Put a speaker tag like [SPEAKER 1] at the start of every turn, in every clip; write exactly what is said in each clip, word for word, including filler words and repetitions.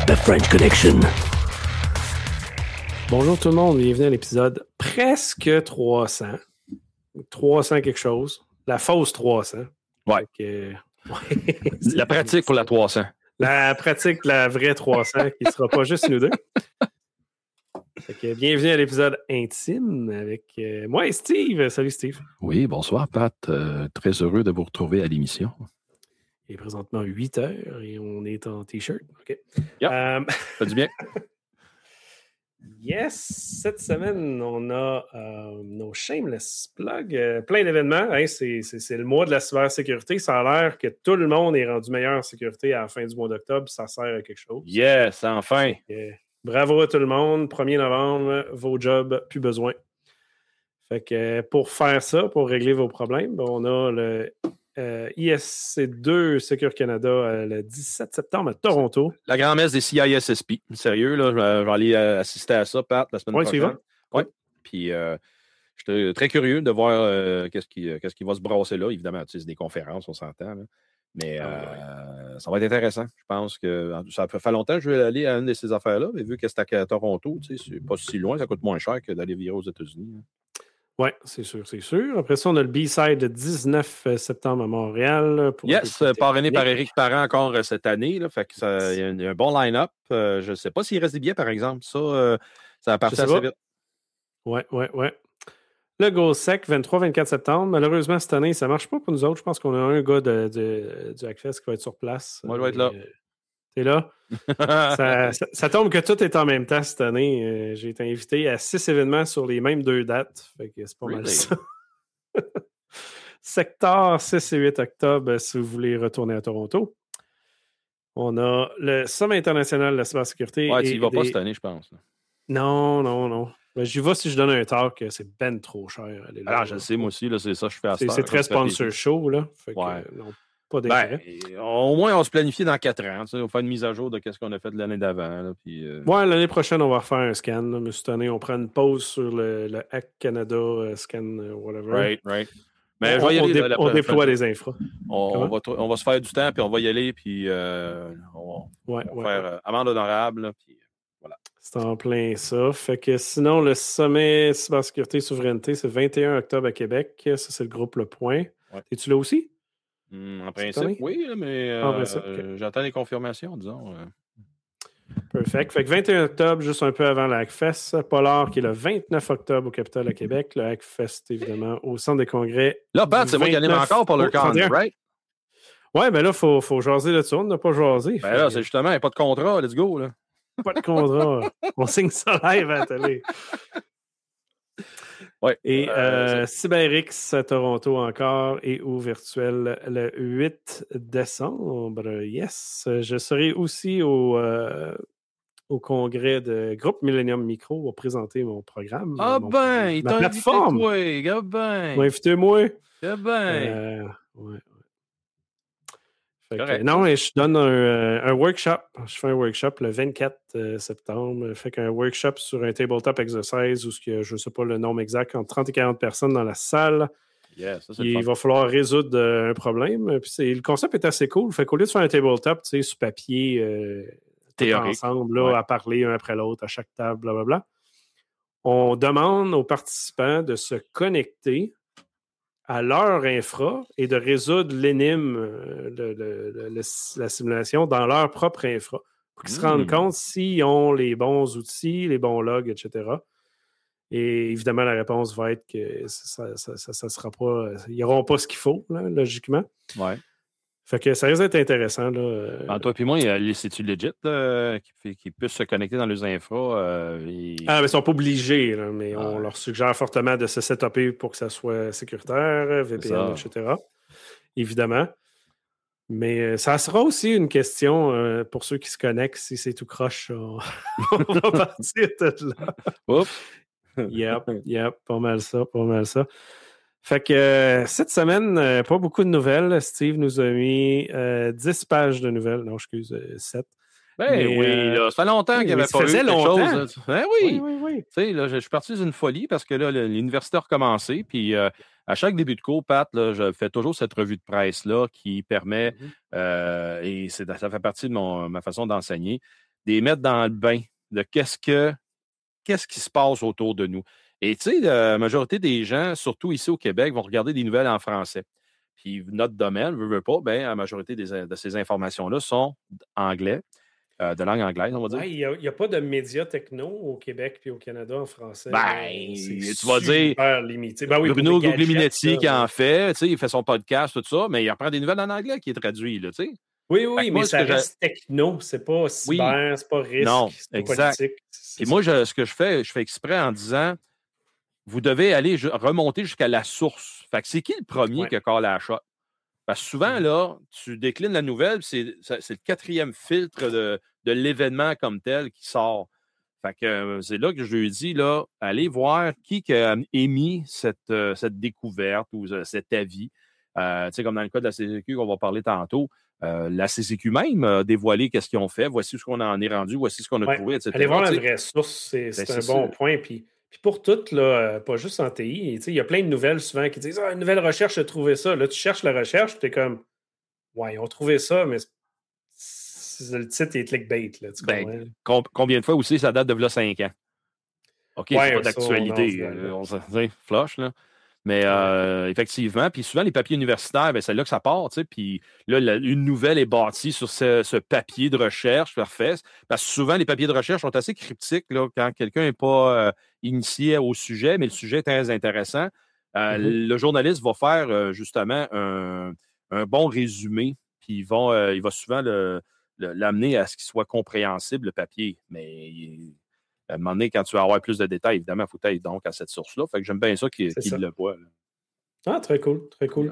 [SPEAKER 1] The French Connection.
[SPEAKER 2] Bonjour tout le monde, bienvenue à l'épisode presque trois cents. trois cents quelque chose. La fausse trois cents.
[SPEAKER 3] Ouais.
[SPEAKER 2] Que,
[SPEAKER 3] ouais la pratique pour la trois cents.
[SPEAKER 2] La pratique de la vraie trois cents qui ne sera pas juste nous deux. Fait que, bienvenue à l'épisode intime avec euh, moi et Steve. Salut Steve.
[SPEAKER 3] Oui, bonsoir Pat. Euh, très heureux de vous retrouver à l'émission.
[SPEAKER 2] Il est présentement huit heures et on est en t-shirt. OK.
[SPEAKER 3] Yep. Um... Ça fait du bien.
[SPEAKER 2] Yes, cette semaine, on a euh, nos shameless plugs, euh, plein d'événements. Hein, c'est, c'est, c'est le mois de la cybersécurité. Ça a l'air que tout le monde est rendu meilleur en sécurité à la fin du mois d'octobre. Ça sert à quelque chose.
[SPEAKER 3] Yes, enfin.
[SPEAKER 2] Euh, bravo à tout le monde. premier novembre, vos jobs, plus besoin. Fait que pour faire ça, pour régler vos problèmes, ben, on a le euh, I S C deux Secure Canada euh, le dix-sept septembre à Toronto.
[SPEAKER 3] La grand-messe des C I S S P. Sérieux, là, je vais aller euh, assister à ça, Pat, la semaine
[SPEAKER 2] ouais,
[SPEAKER 3] prochaine. Oui, puis euh, je suis très curieux de voir euh, qu'est-ce, qui, qu'est-ce qui va se brasser là. Évidemment, tu sais, c'est des conférences, on s'entend. Là. Mais euh, ah, ouais. ça va être intéressant. Je pense que ça fait longtemps que je vais aller à une de ces affaires-là, mais vu que c'est à Toronto, tu sais, c'est pas si loin, ça coûte moins cher que d'aller virer aux États-Unis. Hein.
[SPEAKER 2] Oui, c'est sûr, c'est sûr. Après ça, on a le B-Side le dix-neuf septembre à Montréal.
[SPEAKER 3] Pour yes, parrainé par Éric Parent encore euh, cette année. Là, fait que ça, il y a un, un bon line-up. Euh, je ne sais pas s'il reste des billets, par exemple. Ça, euh, ça va partir assez vite.
[SPEAKER 2] Oui, oui, oui. Le GoSec, vingt-trois vingt-quatre septembre. Malheureusement, cette année, ça ne marche pas pour nous autres. Je pense qu'on a un gars de, de, du Hackfest qui va être sur place.
[SPEAKER 3] Moi, je vais être là.
[SPEAKER 2] Euh, T'es là? ça, ça, ça tombe que tout est en même temps cette année. Euh, j'ai été invité à six événements sur les mêmes deux dates. Fait que c'est pas really? mal ça. Secteur six et huit octobre, si vous voulez retourner à Toronto. On a le Sommet international de la cybersécurité.
[SPEAKER 3] Ouais, tu n'y vas des... pas cette année, je pense.
[SPEAKER 2] Non, non, non. Ben, j'y vais si je donne un talk, c'est ben trop cher. Aller là,
[SPEAKER 3] Alors, je le sais, moi aussi, là, c'est ça que je fais à
[SPEAKER 2] C'est, c'est très sponsor show, là. Fait que,
[SPEAKER 3] ouais.
[SPEAKER 2] non, pas d'intérêt.
[SPEAKER 3] Ben, au moins, on se planifie dans quatre ans. On va faire une mise à jour de ce qu'on a fait de l'année d'avant. Là, puis, euh...
[SPEAKER 2] Ouais, l'année prochaine, on va refaire un scan. Là, mais cette année, on prend une pause sur le, le Hack Canada uh, scan, uh, whatever.
[SPEAKER 3] Right, right. Mais
[SPEAKER 2] on,
[SPEAKER 3] je vais y
[SPEAKER 2] on,
[SPEAKER 3] aller,
[SPEAKER 2] dé-
[SPEAKER 3] là, la,
[SPEAKER 2] on
[SPEAKER 3] la,
[SPEAKER 2] déploie
[SPEAKER 3] la,
[SPEAKER 2] les infras.
[SPEAKER 3] On, on, va, on va se faire du temps, puis on va y aller, puis euh, on,
[SPEAKER 2] ouais,
[SPEAKER 3] on va
[SPEAKER 2] ouais,
[SPEAKER 3] faire
[SPEAKER 2] ouais.
[SPEAKER 3] Euh, amende honorable. Là, puis voilà.
[SPEAKER 2] C'est en plein ça. Fait que sinon, le sommet cybersécurité et souveraineté, c'est vingt et un octobre à Québec. Ça, c'est le groupe Le Point.
[SPEAKER 3] Ouais.
[SPEAKER 2] Es-tu là aussi?
[SPEAKER 3] Mmh, en principe, oui, mais euh,
[SPEAKER 2] en principe, okay.
[SPEAKER 3] euh, j'attends les confirmations, disons. Euh.
[SPEAKER 2] Perfect. Fait que vingt et un octobre, juste un peu avant le Hackfest. Polar, qui est le vingt-neuf octobre au Capitole à Québec. Le Hackfest, évidemment, au Centre des congrès.
[SPEAKER 3] Là, Pat, c'est moi qui anime encore pour le camp, right?
[SPEAKER 2] Ouais, ben là, il faut, faut jaser là-dessus. On n'a pas jasé.
[SPEAKER 3] Ben là, que... c'est justement, il n'y a pas de contrat. Let's go, là.
[SPEAKER 2] Pas de contrat. On signe ça live à la télé.
[SPEAKER 3] Ouais.
[SPEAKER 2] Et euh, euh, CyberX à Toronto encore et au virtuel le huit décembre. Yes. Je serai aussi au, euh, au congrès de Groupe Millennium Micro pour présenter mon programme.
[SPEAKER 3] Ah
[SPEAKER 2] mon,
[SPEAKER 3] ben, il t'a
[SPEAKER 2] plateforme.
[SPEAKER 3] invité, toi. Ah ben.
[SPEAKER 2] Il m'a invité, moi.
[SPEAKER 3] Ah ben.
[SPEAKER 2] Euh, ouais. Fait que, non, et je donne un, un workshop. Je fais un workshop le vingt-quatre septembre. Fait qu'un workshop sur un tabletop exercise où il y a, je ne sais pas le nombre exact, entre trente et quarante personnes dans la salle.
[SPEAKER 3] Yeah, ça, c'est
[SPEAKER 2] il va falloir résoudre euh, un problème. Puis c'est, le concept est assez cool. Fait qu'au lieu de faire un tabletop, tu sais, sur papier, euh,
[SPEAKER 3] théorique,
[SPEAKER 2] ensemble, là,
[SPEAKER 3] ouais.
[SPEAKER 2] à parler un après l'autre, à chaque table, blablabla, on demande aux participants de se connecter à leur infra et de résoudre l'énigme, le, le, le, le, la simulation dans leur propre infra pour qu'ils mmh. se rendent compte s'ils ont les bons outils, les bons logs, et cetera. Et évidemment, la réponse va être que ça, ça, ça, ça sera pas... Ils n'auront pas ce qu'il faut, là, logiquement.
[SPEAKER 3] Ouais.
[SPEAKER 2] Fait que ça risque d'être intéressant. Là.
[SPEAKER 3] En toi et moi, c'est-tu legit là, qu'ils qui puissent se connecter dans les infras? Euh, et...
[SPEAKER 2] Ah, mais ils ne sont pas obligés, là, mais ouais. on leur suggère fortement de se setuper pour que ça soit sécuritaire, V P N, et cetera. Évidemment. Mais ça sera aussi une question euh, pour ceux qui se connectent. Si c'est tout croche, on, on va partir de là.
[SPEAKER 3] Oups!
[SPEAKER 2] Yep, yep, pas mal ça, pas mal ça. Fait que euh, cette semaine, euh, pas beaucoup de nouvelles. Steve nous a mis euh, dix pages de nouvelles. Non, excuse, euh, sept.
[SPEAKER 3] Ben Mais, oui, euh, là, ça fait longtemps qu'il n'y avait pas eu quelque
[SPEAKER 2] longtemps.
[SPEAKER 3] chose. Ben oui,
[SPEAKER 2] oui, oui, oui.
[SPEAKER 3] Tu sais, là, je, je suis parti d'une folie parce que là, l'université a recommencé. Puis euh, à chaque début de cours, Pat, là, je fais toujours cette revue de presse-là qui permet, mm-hmm. euh, et c'est, ça fait partie de mon, ma façon d'enseigner, les mettre dans le bain de qu'est-ce que qu'est-ce qui se passe autour de nous. Et tu sais, la majorité des gens, surtout ici au Québec, vont regarder des nouvelles en français. Puis notre domaine, veut, veut pas, ben, la majorité des, de ces informations-là sont anglais, euh, de langue anglaise, on va dire.
[SPEAKER 2] Ouais, il n'y a, a pas de médias techno au Québec et au Canada en français.
[SPEAKER 3] Ben,
[SPEAKER 2] c'est
[SPEAKER 3] tu vas dire
[SPEAKER 2] super limité. Ben oui,
[SPEAKER 3] Bruno
[SPEAKER 2] gadgets,
[SPEAKER 3] Guglielminetti qui en
[SPEAKER 2] ouais.
[SPEAKER 3] fait, tu sais, il fait son podcast, tout ça, mais il apprend des nouvelles en anglais qui est traduit, là, tu sais.
[SPEAKER 2] Oui, oui, mais ça reste j'ai... techno, c'est pas cyber,
[SPEAKER 3] oui.
[SPEAKER 2] c'est pas risque,
[SPEAKER 3] non,
[SPEAKER 2] c'est pas
[SPEAKER 3] exact.
[SPEAKER 2] politique.
[SPEAKER 3] Puis moi, je, ce que je fais, je fais exprès en disant, vous devez aller remonter jusqu'à la source. Fait que c'est qui le premier ouais. qui a call la shot? Parce que souvent, là, tu déclines la nouvelle, c'est, c'est le quatrième filtre de, de l'événement comme tel qui sort. Fait que c'est là que je lui dis, là, allez voir qui a émis cette, euh, cette découverte ou euh, cet avis. Euh, tu sais, comme dans le cas de la C C Q qu'on va parler tantôt, euh, la C C Q même a dévoilé qu'est-ce qu'ils ont fait, voici ce qu'on en est rendu, voici ce qu'on a ouais. trouvé, et cetera.
[SPEAKER 2] Allez voir la vraie source, c'est, c'est ben, un c'est bon ça. point. Puis, puis pour toutes, là, pas juste en T I, il y a plein de nouvelles souvent qui disent « Ah, une nouvelle recherche a trouvé ça. » Là, tu cherches la recherche, tu es comme « Ouais, ils ont trouvé ça, mais le titre est clickbait. » Là, tu
[SPEAKER 3] ben, com- combien de fois aussi ça date de là cinq ans? OK, ouais, c'est pas d'actualité. Euh, on se dit flush, là. Mais euh, ouais. effectivement, puis souvent, les papiers universitaires, ben, c'est là que ça part, tu sais, puis là, la, une nouvelle est bâtie sur ce, ce papier de recherche, parfait, parce que souvent, les papiers de recherche sont assez cryptiques, là, quand quelqu'un n'est pas euh, initié au sujet, mais le sujet est très intéressant. Euh, mm-hmm. Le journaliste va faire, euh, justement, un, un bon résumé, puis ils vont, euh, il va souvent le, le, l'amener à ce qu'il soit compréhensible, le papier, mais... Il, à un moment donné, quand tu vas avoir plus de détails, évidemment, il faut être donc à cette source-là. Fait que j'aime bien ça qu'il, qu'il le voit. Là.
[SPEAKER 2] Ah, très cool, très cool. Yeah.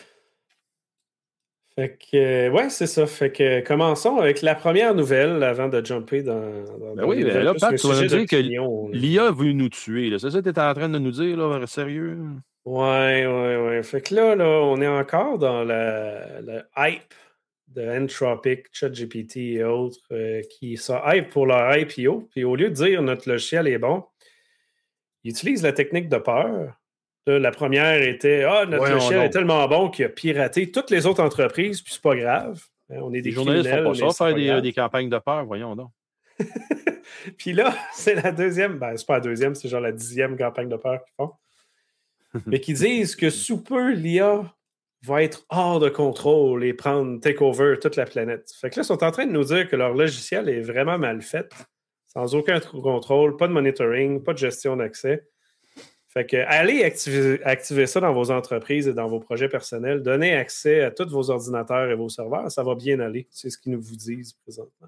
[SPEAKER 2] Fait que, ouais, c'est ça. Fait que commençons avec la première nouvelle avant de jumper dans. dans,
[SPEAKER 3] ben
[SPEAKER 2] dans
[SPEAKER 3] oui, ben là, Pat, tu vas nous dire que l'I A veut nous tuer. Là. C'est ça que tu étais en train de nous dire, là, sérieux?
[SPEAKER 2] Ouais, ouais, ouais. Fait que là, là, on est encore dans la, la hype de Anthropic, ChatGPT et autres, euh, qui sont hype pour leur I P O. Puis au lieu de dire notre logiciel est bon, ils utilisent la technique de peur. Là, la première était Ah, notre ouais, logiciel est tellement bon qu'il a piraté toutes les autres entreprises, puis c'est pas grave. On est des
[SPEAKER 3] les journalistes font pas ça, faire des, des campagnes de peur, voyons donc.
[SPEAKER 2] Puis là, c'est la deuxième, ben c'est pas la deuxième, c'est genre la dixième campagne de peur qu'ils font. Mais qui disent que sous peu, l'I A va être hors de contrôle et prendre take over toute la planète. Fait que là, ils sont en train de nous dire que leur logiciel est vraiment mal fait, sans aucun contrôle, pas de monitoring, pas de gestion d'accès. Fait que allez activer, activer ça dans vos entreprises et dans vos projets personnels. Donnez accès à tous vos ordinateurs et vos serveurs. Ça va bien aller. C'est ce qu'ils nous vous disent présentement.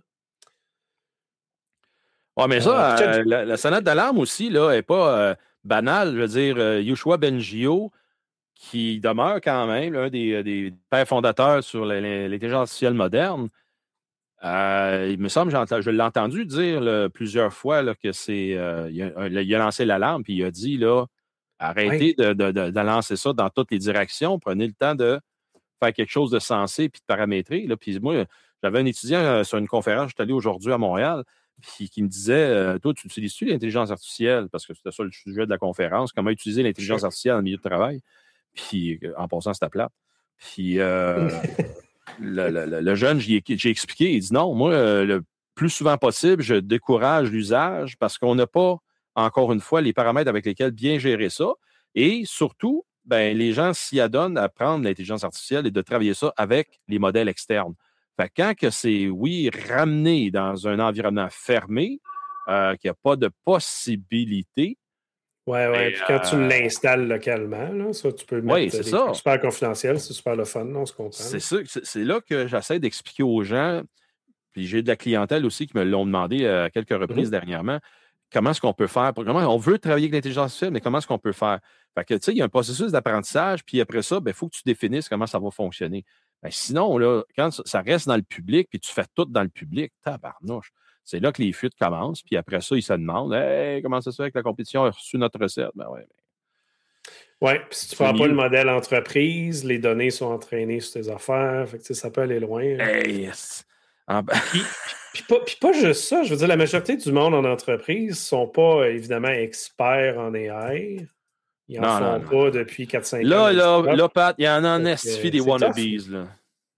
[SPEAKER 3] Oui, mais ça, euh, euh, la, la sonnette d'alarme aussi là, n'est pas euh, banale. Je veux dire, euh, Yoshua Bengio, qui demeure quand même l'un des, des pères fondateurs sur l'intelligence artificielle moderne, euh, il me semble, je l'ai entendu dire là, plusieurs fois là, que c'est. Euh, il, a, il a lancé l'alarme puis il a dit là, arrêtez oui. de, de, de, de lancer ça dans toutes les directions. Prenez le temps de faire quelque chose de sensé puis de paramétrer. Là. Puis moi, j'avais un étudiant euh, sur une conférence, je suis allé aujourd'hui à Montréal, puis qui me disait euh, toi, tu utilises-tu l'intelligence artificielle? Parce que c'était ça le sujet de la conférence, comment utiliser l'intelligence sure. artificielle dans le milieu de travail. Puis en passant, c'était plat. Puis euh, le, le, le jeune, j'ai, j'ai expliqué, il dit non, moi, euh, le plus souvent possible, je décourage l'usage parce qu'on n'a pas, encore une fois, les paramètres avec lesquels bien gérer ça. Et surtout, ben, les gens s'y adonnent à prendre l'intelligence artificielle et de travailler ça avec les modèles externes. Fait que quand que c'est, oui, ramené dans un environnement fermé, euh, qu'il n'y a pas de possibilité.
[SPEAKER 2] Oui, oui. Puis quand euh... tu l'installes localement, là, ça, tu peux le mettre
[SPEAKER 3] oui, c'est
[SPEAKER 2] des
[SPEAKER 3] ça.
[SPEAKER 2] trucs super confidentiels, c'est super le fun, on se comprend.
[SPEAKER 3] C'est ça, c'est, c'est là que j'essaie d'expliquer aux gens, puis j'ai de la clientèle aussi qui me l'ont demandé à quelques reprises mm-hmm. dernièrement, comment est-ce qu'on peut faire, comment on veut travailler avec l'intelligence artificielle, mais comment est-ce qu'on peut faire? Fait que, tu sais, il y a un processus d'apprentissage, puis après ça, il faut que tu définisses comment ça va fonctionner. Ben, sinon, là, quand ça reste dans le public, puis tu fais tout dans le public, tabarnouche. C'est là que les fuites commencent, puis après ça, ils se demandent hey, comment ça se fait que la compétition a reçu notre recette? Ben ouais.
[SPEAKER 2] Oui, puis si tu ne prends pas le modèle entreprise, les données sont entraînées sur tes affaires, fait que, ça peut aller loin.
[SPEAKER 3] Hey, yes. ah ben...
[SPEAKER 2] puis, puis, pas, puis pas juste ça, je veux dire, la majorité du monde en entreprise ne sont pas évidemment experts en A I. Ils n'en font non, pas non. depuis quatre cinq
[SPEAKER 3] là,
[SPEAKER 2] ans.
[SPEAKER 3] Là, là, Pat, il y en a en estifie des wannabes, là.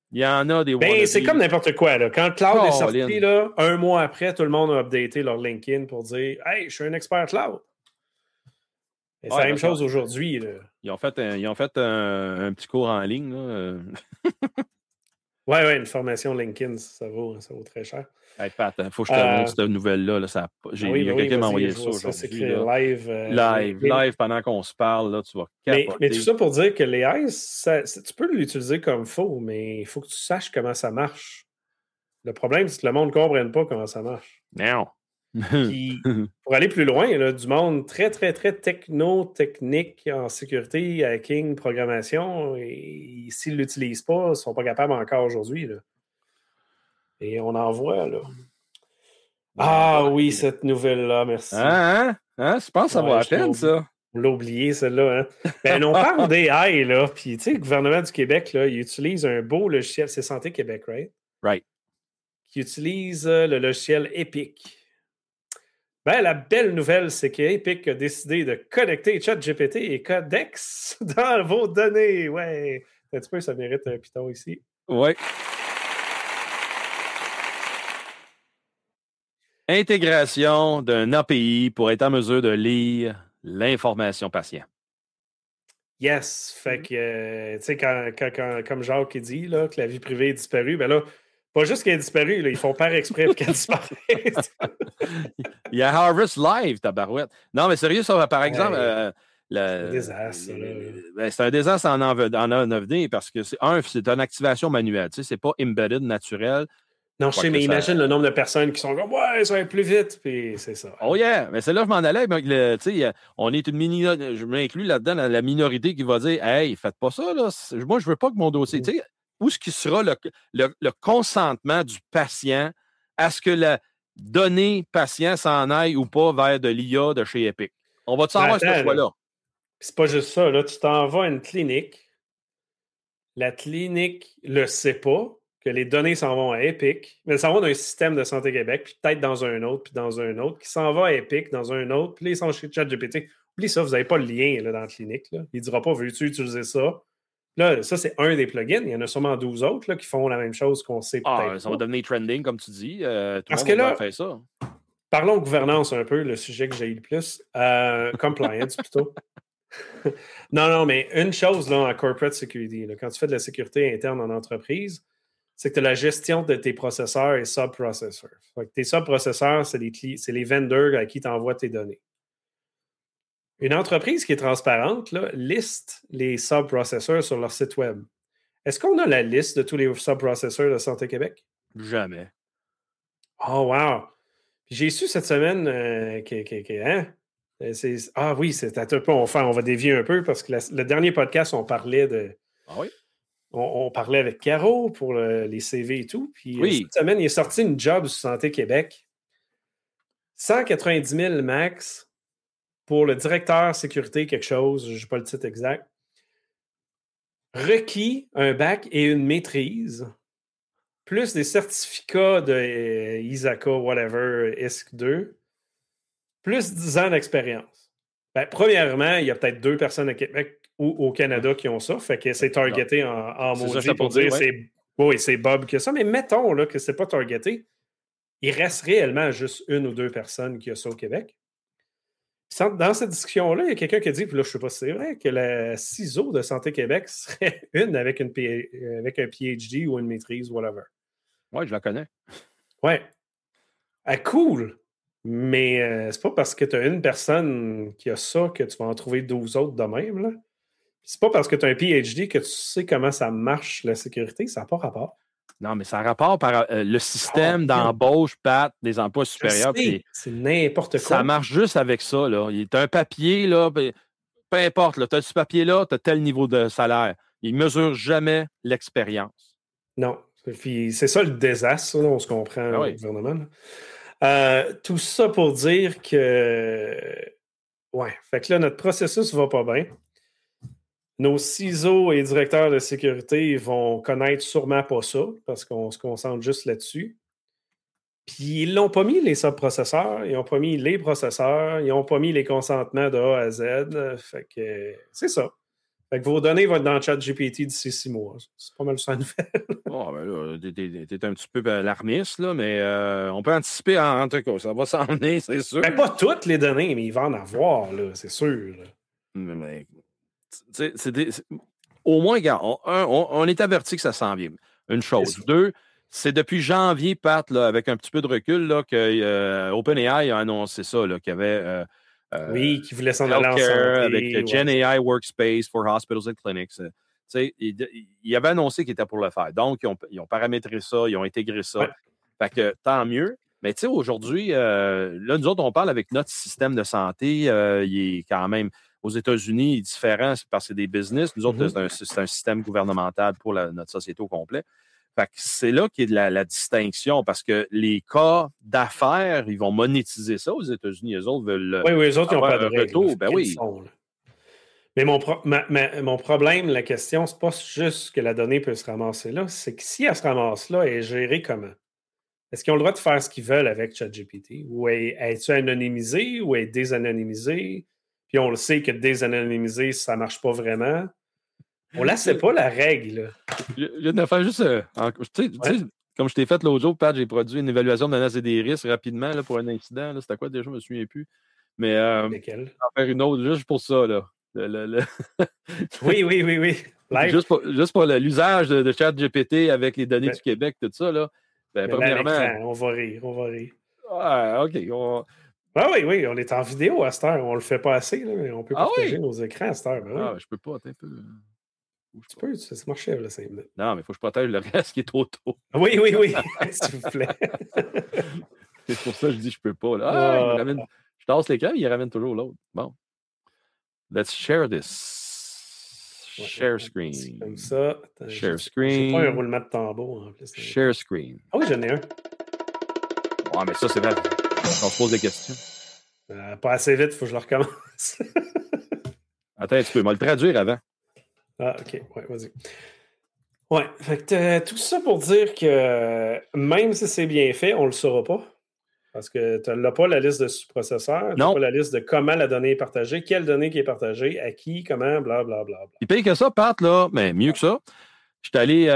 [SPEAKER 3] Il y en a des
[SPEAKER 2] Ben, c'est comme n'importe quoi. Là. Quand le cloud oh, est sorti, là, un mois après, tout le monde a updaté leur LinkedIn pour dire « Hey, je suis un expert cloud ». C'est ouais, la même chose aujourd'hui.
[SPEAKER 3] Ils ont fait, un, ils ont fait un, un petit cours en ligne.
[SPEAKER 2] Oui, oui, une formation LinkedIn, ça vaut, ça vaut très cher.
[SPEAKER 3] Hey, Pat, il faut que je te euh, montre cette nouvelle-là. Là, ça, j'ai, oui, il y a oui, quelqu'un qui m'a envoyé ça aujourd'hui.
[SPEAKER 2] Live,
[SPEAKER 3] euh, live, mais, live pendant qu'on se parle, là, tu vas
[SPEAKER 2] capoter. Mais, mais tout ça pour dire que les eyes, ça, ça, tu peux l'utiliser comme faux, mais il faut que tu saches comment ça marche. Le problème, c'est que le monde ne comprenne pas comment ça marche.
[SPEAKER 3] Non.
[SPEAKER 2] Puis, pour aller plus loin, là, du monde très, très, très techno-technique en sécurité, hacking, programmation, et s'ils ne l'utilisent pas, ils ne sont pas capables encore aujourd'hui. Là. Et on en voit, là. Ah ouais, oui, cette nouvelle-là, merci.
[SPEAKER 3] Hein, hein? hein? Je pense que ça ouais, va à peine, ça.
[SPEAKER 2] On l'a oublié, celle-là. Hein? Ben, on parle d'A I, là. Puis, tu sais, le gouvernement du Québec, là, il utilise un beau logiciel. C'est Santé Québec, right?
[SPEAKER 3] Right.
[SPEAKER 2] Qui utilise le logiciel Epic. Ben, la belle nouvelle, c'est qu'Epic a décidé de connecter ChatGPT et Codex dans vos données. Ouais. Un petit peu, ça mérite un piton ici.
[SPEAKER 3] Oui. Intégration d'un A P I pour être en mesure de lire l'information patient.
[SPEAKER 2] Yes. Fait que, euh, tu sais, quand, quand, quand, comme Jacques qui dit là, que la vie privée est disparue, ben là, pas juste qu'elle est disparue, là, ils font faire exprès pour qu'elle disparaisse.
[SPEAKER 3] Il y a Harvest Live, tabarouette. Non, mais sérieux, ça, par exemple...
[SPEAKER 2] Ouais.
[SPEAKER 3] Euh, le,
[SPEAKER 2] c'est un désastre.
[SPEAKER 3] Le, ben, c'est un désastre en, en, en neuf D parce que, c'est, un, c'est une activation manuelle. Tu sais, c'est pas embedded naturel.
[SPEAKER 2] Non, je sais, mais ça... imagine le nombre de personnes qui sont comme « Ouais, ça va être plus vite », puis c'est ça.
[SPEAKER 3] Oh yeah! Mais c'est là que je m'en allais. Mais le, tu sais, on est une minorité, je m'inclus là-dedans dans la minorité qui va dire « Hey, faites pas ça, là. Moi, je veux pas que mon dossier... Mm. » Tu sais, où est-ce qu'il sera le, le, le consentement du patient à ce que la donnée patient s'en aille ou pas vers de l'I A de chez Epic? On va-tu avoir ce choix-là?
[SPEAKER 2] C'est pas juste ça. Là, tu t'en vas à une clinique. La clinique le sait pas que les données s'en vont à Epic, mais elles s'en vont d'un système de Santé Québec, puis peut-être dans un autre, puis dans un autre, qui s'en va à Epic, dans un autre, puis là, ils sont chez ChatGPT. Oublie ça, vous n'avez pas le lien là, dans la clinique. Là. Il ne dira pas « Veux-tu utiliser ça? » Là, ça, c'est un des plugins. Il y en a sûrement douze autres là, qui font la même chose qu'on sait
[SPEAKER 3] ah,
[SPEAKER 2] peut-être
[SPEAKER 3] ça
[SPEAKER 2] pas.
[SPEAKER 3] va devenir trending, comme tu dis. Euh, tout
[SPEAKER 2] Parce
[SPEAKER 3] le monde
[SPEAKER 2] que là,
[SPEAKER 3] va faire ça.
[SPEAKER 2] Parlons gouvernance un peu, le sujet que j'ai eu le plus. Euh, compliance, plutôt. non, non, mais une chose là, en corporate security, là, quand tu fais de la sécurité interne en entreprise, c'est que tu as la gestion de tes processeurs et sub-processeurs. Tes sub-processeurs, c'est les, cli- c'est les vendors à qui tu envoies tes données. Une entreprise qui est transparente là, liste les sub-processeurs sur leur site web. Est-ce qu'on a la liste de tous les sub-processeurs de Santé Québec?
[SPEAKER 3] Jamais.
[SPEAKER 2] Oh, wow! Puis j'ai su cette semaine euh, que, que, que hein? C'est, ah oui, c'est un peu, on, fait, on va dévier un peu parce que la, le dernier podcast, on parlait de.
[SPEAKER 3] Ah oui?
[SPEAKER 2] On, on parlait avec Caro pour le, les C V et tout. Puis
[SPEAKER 3] oui.
[SPEAKER 2] cette semaine, il est sorti une job sur Santé Québec. cent quatre-vingt-dix mille max pour le directeur sécurité, quelque chose, je n'ai pas le titre exact. Requis un bac et une maîtrise, plus des certificats de euh, ISACA, whatever, I S C deux, plus dix ans d'expérience. Ben, premièrement, il y a peut-être deux personnes au Québec ou au Canada qui ont ça, fait que c'est targeté en, en maudit pour dire, dire ouais. c'est, oui, c'est Bob qui a ça, mais mettons là, que c'est pas targeté, il reste réellement juste une ou deux personnes qui ont ça au Québec. Dans cette discussion-là, il y a quelqu'un qui a dit, puis là, je ne sais pas si c'est vrai, que la C I S O de Santé Québec serait une avec, une P... avec un P H D ou une maîtrise, whatever.
[SPEAKER 3] Oui, je la connais.
[SPEAKER 2] Ouais. Ah, cool! Mais euh, c'est pas parce que tu as une personne qui a ça que tu vas en trouver douze autres de même. Là. C'est pas parce que tu as un P H D que tu sais comment ça marche, la sécurité. Ça n'a pas rapport.
[SPEAKER 3] Non, mais ça a rapport par euh, le système oh, d'embauche, Pat, des emplois supérieurs.
[SPEAKER 2] Puis, c'est n'importe quoi.
[SPEAKER 3] Ça marche juste avec ça. Là. Tu as un papier, là, peu importe, tu as ce papier-là, tu as tel niveau de salaire. Il ne mesure jamais l'expérience.
[SPEAKER 2] Non. Puis c'est ça le désastre, là, on se comprend
[SPEAKER 3] ah
[SPEAKER 2] au
[SPEAKER 3] oui.
[SPEAKER 2] gouvernement. Euh, tout ça pour dire que ouais, fait que là, notre processus ne va pas bien. Nos C I S O et directeurs de sécurité vont connaître sûrement pas ça, parce qu'on se concentre juste là-dessus. Puis ils l'ont pas mis, les sub-processeurs, ils n'ont pas mis les processeurs, ils n'ont pas mis les consentements de A à Z. Fait que c'est ça. Fait que vos données vont être dans ChatGPT d'ici six mois. C'est pas mal ça la nouvelle.
[SPEAKER 3] Oh, ben là, t'es, t'es, t'es un petit peu alarmiste, là, mais euh, on peut anticiper en, en tout cas. Ça va s'en venir, c'est sûr.
[SPEAKER 2] Ben, pas toutes les données, mais il va en avoir, là, c'est sûr. Là.
[SPEAKER 3] Mais, mais c'est, c'est des, c'est, au moins, regarde, on, un, on, on est averti que ça s'en vient. Une chose. Deux, c'est depuis janvier, Pat, là, avec un petit peu de recul, là, que euh, OpenAI a annoncé ça, là, qu'il y avait euh, euh,
[SPEAKER 2] oui, qui voulait s'en aller en santé.
[SPEAKER 3] Avec le Gen
[SPEAKER 2] ouais.
[SPEAKER 3] A I Workspace for Hospitals and Clinics. Euh, il, il avait annoncé qu'il était pour le faire. Donc, ils ont, ils ont paramétré ça, ils ont intégré ça.
[SPEAKER 2] Ouais.
[SPEAKER 3] Fait que tant mieux. Mais tu sais, aujourd'hui, euh, là, nous autres, on parle avec notre système de santé. Euh, il est quand même, aux États-Unis, il est différent parce que c'est des business. Nous autres, mm-hmm. c'est, un, c'est un système gouvernemental pour la, notre société au complet. Fait que c'est là qu'il y a de la, la distinction parce que les cas d'affaires, ils vont monétiser ça aux États-Unis. Eux autres veulent.
[SPEAKER 2] Oui, oui, eux autres, ils n'ont pas de
[SPEAKER 3] retour.
[SPEAKER 2] Règles,
[SPEAKER 3] ben oui.
[SPEAKER 2] Sont, Mais mon, pro- ma, ma, mon problème, la question, c'est pas juste que la donnée peut se ramasser là, c'est que si elle se ramasse là, elle est gérée comment? Est-ce qu'ils ont le droit de faire ce qu'ils veulent avec ChatGPT? Ou est-tu anonymisé ou est désanonymisé? Puis on le sait que désanonymisé, ça ne marche pas vraiment. On ne la sait pas, la règle.
[SPEAKER 3] Je viens de faire juste... Euh, en, tu sais, ouais. Comme je t'ai fait l'autre jour, Pat, j'ai produit une évaluation de menaces et des risques rapidement là, pour un incident. Là, c'était quoi déjà? Je ne me souviens plus. Mais euh,
[SPEAKER 2] Lesquels?
[SPEAKER 3] Je vais en faire une autre juste pour ça. Là. Le, le, le...
[SPEAKER 2] oui, oui, oui, oui.
[SPEAKER 3] Live. Juste pour, juste pour l'usage de, de ChatGPT avec les données
[SPEAKER 2] mais,
[SPEAKER 3] du Québec, tout ça. Là. Ben, premièrement...
[SPEAKER 2] on va rire, on va rire.
[SPEAKER 3] Ouais, OK. On...
[SPEAKER 2] Ah oui, oui, on est en vidéo à cette heure. On ne le fait pas assez, là, mais on peut
[SPEAKER 3] ah
[SPEAKER 2] partager
[SPEAKER 3] oui?
[SPEAKER 2] nos écrans à cette heure. Ben oui.
[SPEAKER 3] Ah, je peux pas, attends un peu.
[SPEAKER 2] Tu peux, ça se marchait là, cinq minutes.
[SPEAKER 3] Non, mais il faut que je protège le reste qui est trop tôt.
[SPEAKER 2] Oui, oui, oui, s'il vous plaît.
[SPEAKER 3] C'est pour ça que je dis je peux pas. Là. Ah, uh... il ramène... Je tasse l'écran, il ramène toujours l'autre. Bon. Let's share this. Ouais, share screen.
[SPEAKER 2] Comme ça. Attends,
[SPEAKER 3] share
[SPEAKER 2] je...
[SPEAKER 3] screen.
[SPEAKER 2] C'est pas un roulement de tambour en plus.
[SPEAKER 3] Share screen.
[SPEAKER 2] Ah oui, j'en ai un.
[SPEAKER 3] Ouais, mais ça, c'est vrai. On se pose des questions.
[SPEAKER 2] Euh, pas assez vite, il faut que je le recommence.
[SPEAKER 3] Attends, tu peux me le traduire avant.
[SPEAKER 2] Ah, OK. Ouais, vas-y. Ouais, fait que tout ça pour dire que même si c'est bien fait, on ne le saura pas. Parce que tu n'as pas la liste de sous-processeurs, tu n'as pas la liste de comment la donnée est partagée, quelle donnée qui est partagée, à qui, comment, blablabla. Bla, bla, bla.
[SPEAKER 3] Il paye que ça, Pat, là, mais mieux que ça. Je suis allé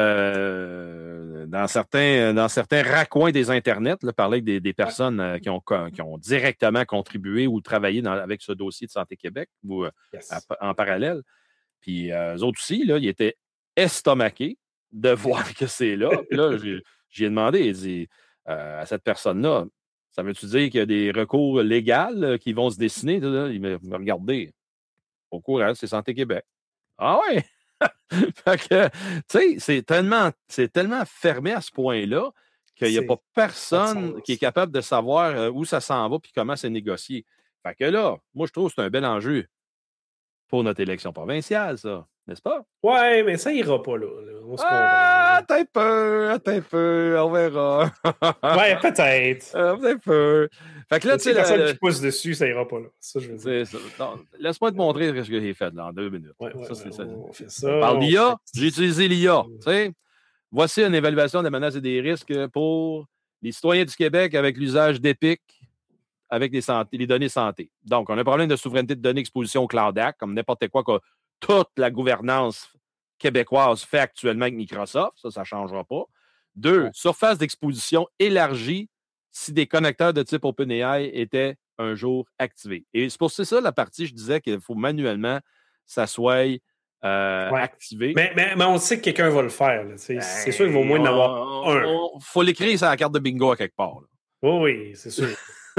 [SPEAKER 3] euh, dans, certains, dans certains raccoins des Internets, là, parler avec des, des personnes euh, qui, ont, qui ont directement contribué ou travaillé dans, avec ce dossier de Santé Québec ou euh, yes. à, en parallèle. Puis euh, eux autres aussi, là, ils étaient estomaqués de voir que c'est là. Puis là, j'ai, j'ai demandé, il dit euh, à cette personne-là, ça veut-tu dire qu'il y a des recours légaux euh, qui vont se dessiner? Là? Il me, me regardait. Au courant, c'est Santé Québec. Ah ouais! Fait que, tu sais, c'est tellement, c'est tellement fermé à ce point-là qu'il n'y a pas personne qui est capable de savoir où ça s'en va et comment c'est négocié. Fait que là, moi, je trouve que c'est un bel enjeu pour notre élection provinciale, ça, n'est-ce pas?
[SPEAKER 2] Ouais, mais ça ira pas là. là. On se
[SPEAKER 3] ah, attends un peu, attends un peu, on verra.
[SPEAKER 2] ouais, peut-être.
[SPEAKER 3] Attends un peu. Fait que là, tu sais,
[SPEAKER 2] personne
[SPEAKER 3] la...
[SPEAKER 2] qui pousse dessus, ça ira pas là. Ça, je veux dire.
[SPEAKER 3] C'est ça. Non, laisse-moi te montrer ce que j'ai fait là, en deux minutes.
[SPEAKER 2] Ouais, ouais,
[SPEAKER 3] ça, c'est
[SPEAKER 2] ouais,
[SPEAKER 3] ça.
[SPEAKER 2] On fait ça.
[SPEAKER 3] On parle d'I A,
[SPEAKER 2] fait...
[SPEAKER 3] j'ai utilisé l'I A. Tu sais, voici une évaluation des menaces et des risques pour les citoyens du Québec avec l'usage d'Epic avec les, santé, les données santé. Donc, on a un problème de souveraineté de données exposition au Cloud Act, comme n'importe quoi que toute la gouvernance québécoise fait actuellement avec Microsoft. Ça, ça ne changera pas. Deux, ouais. surface d'exposition élargie si des connecteurs de type OpenAI étaient un jour activés. Et c'est pour ça la partie, je disais qu'il faut manuellement ça soit euh, ouais. activé.
[SPEAKER 2] Mais, mais, mais on sait que quelqu'un va le faire. Ben, c'est sûr qu'il vaut moins d'en avoir un.
[SPEAKER 3] Il faut l'écrire sur la carte de bingo à quelque part. Là.
[SPEAKER 2] Oh oui, c'est sûr.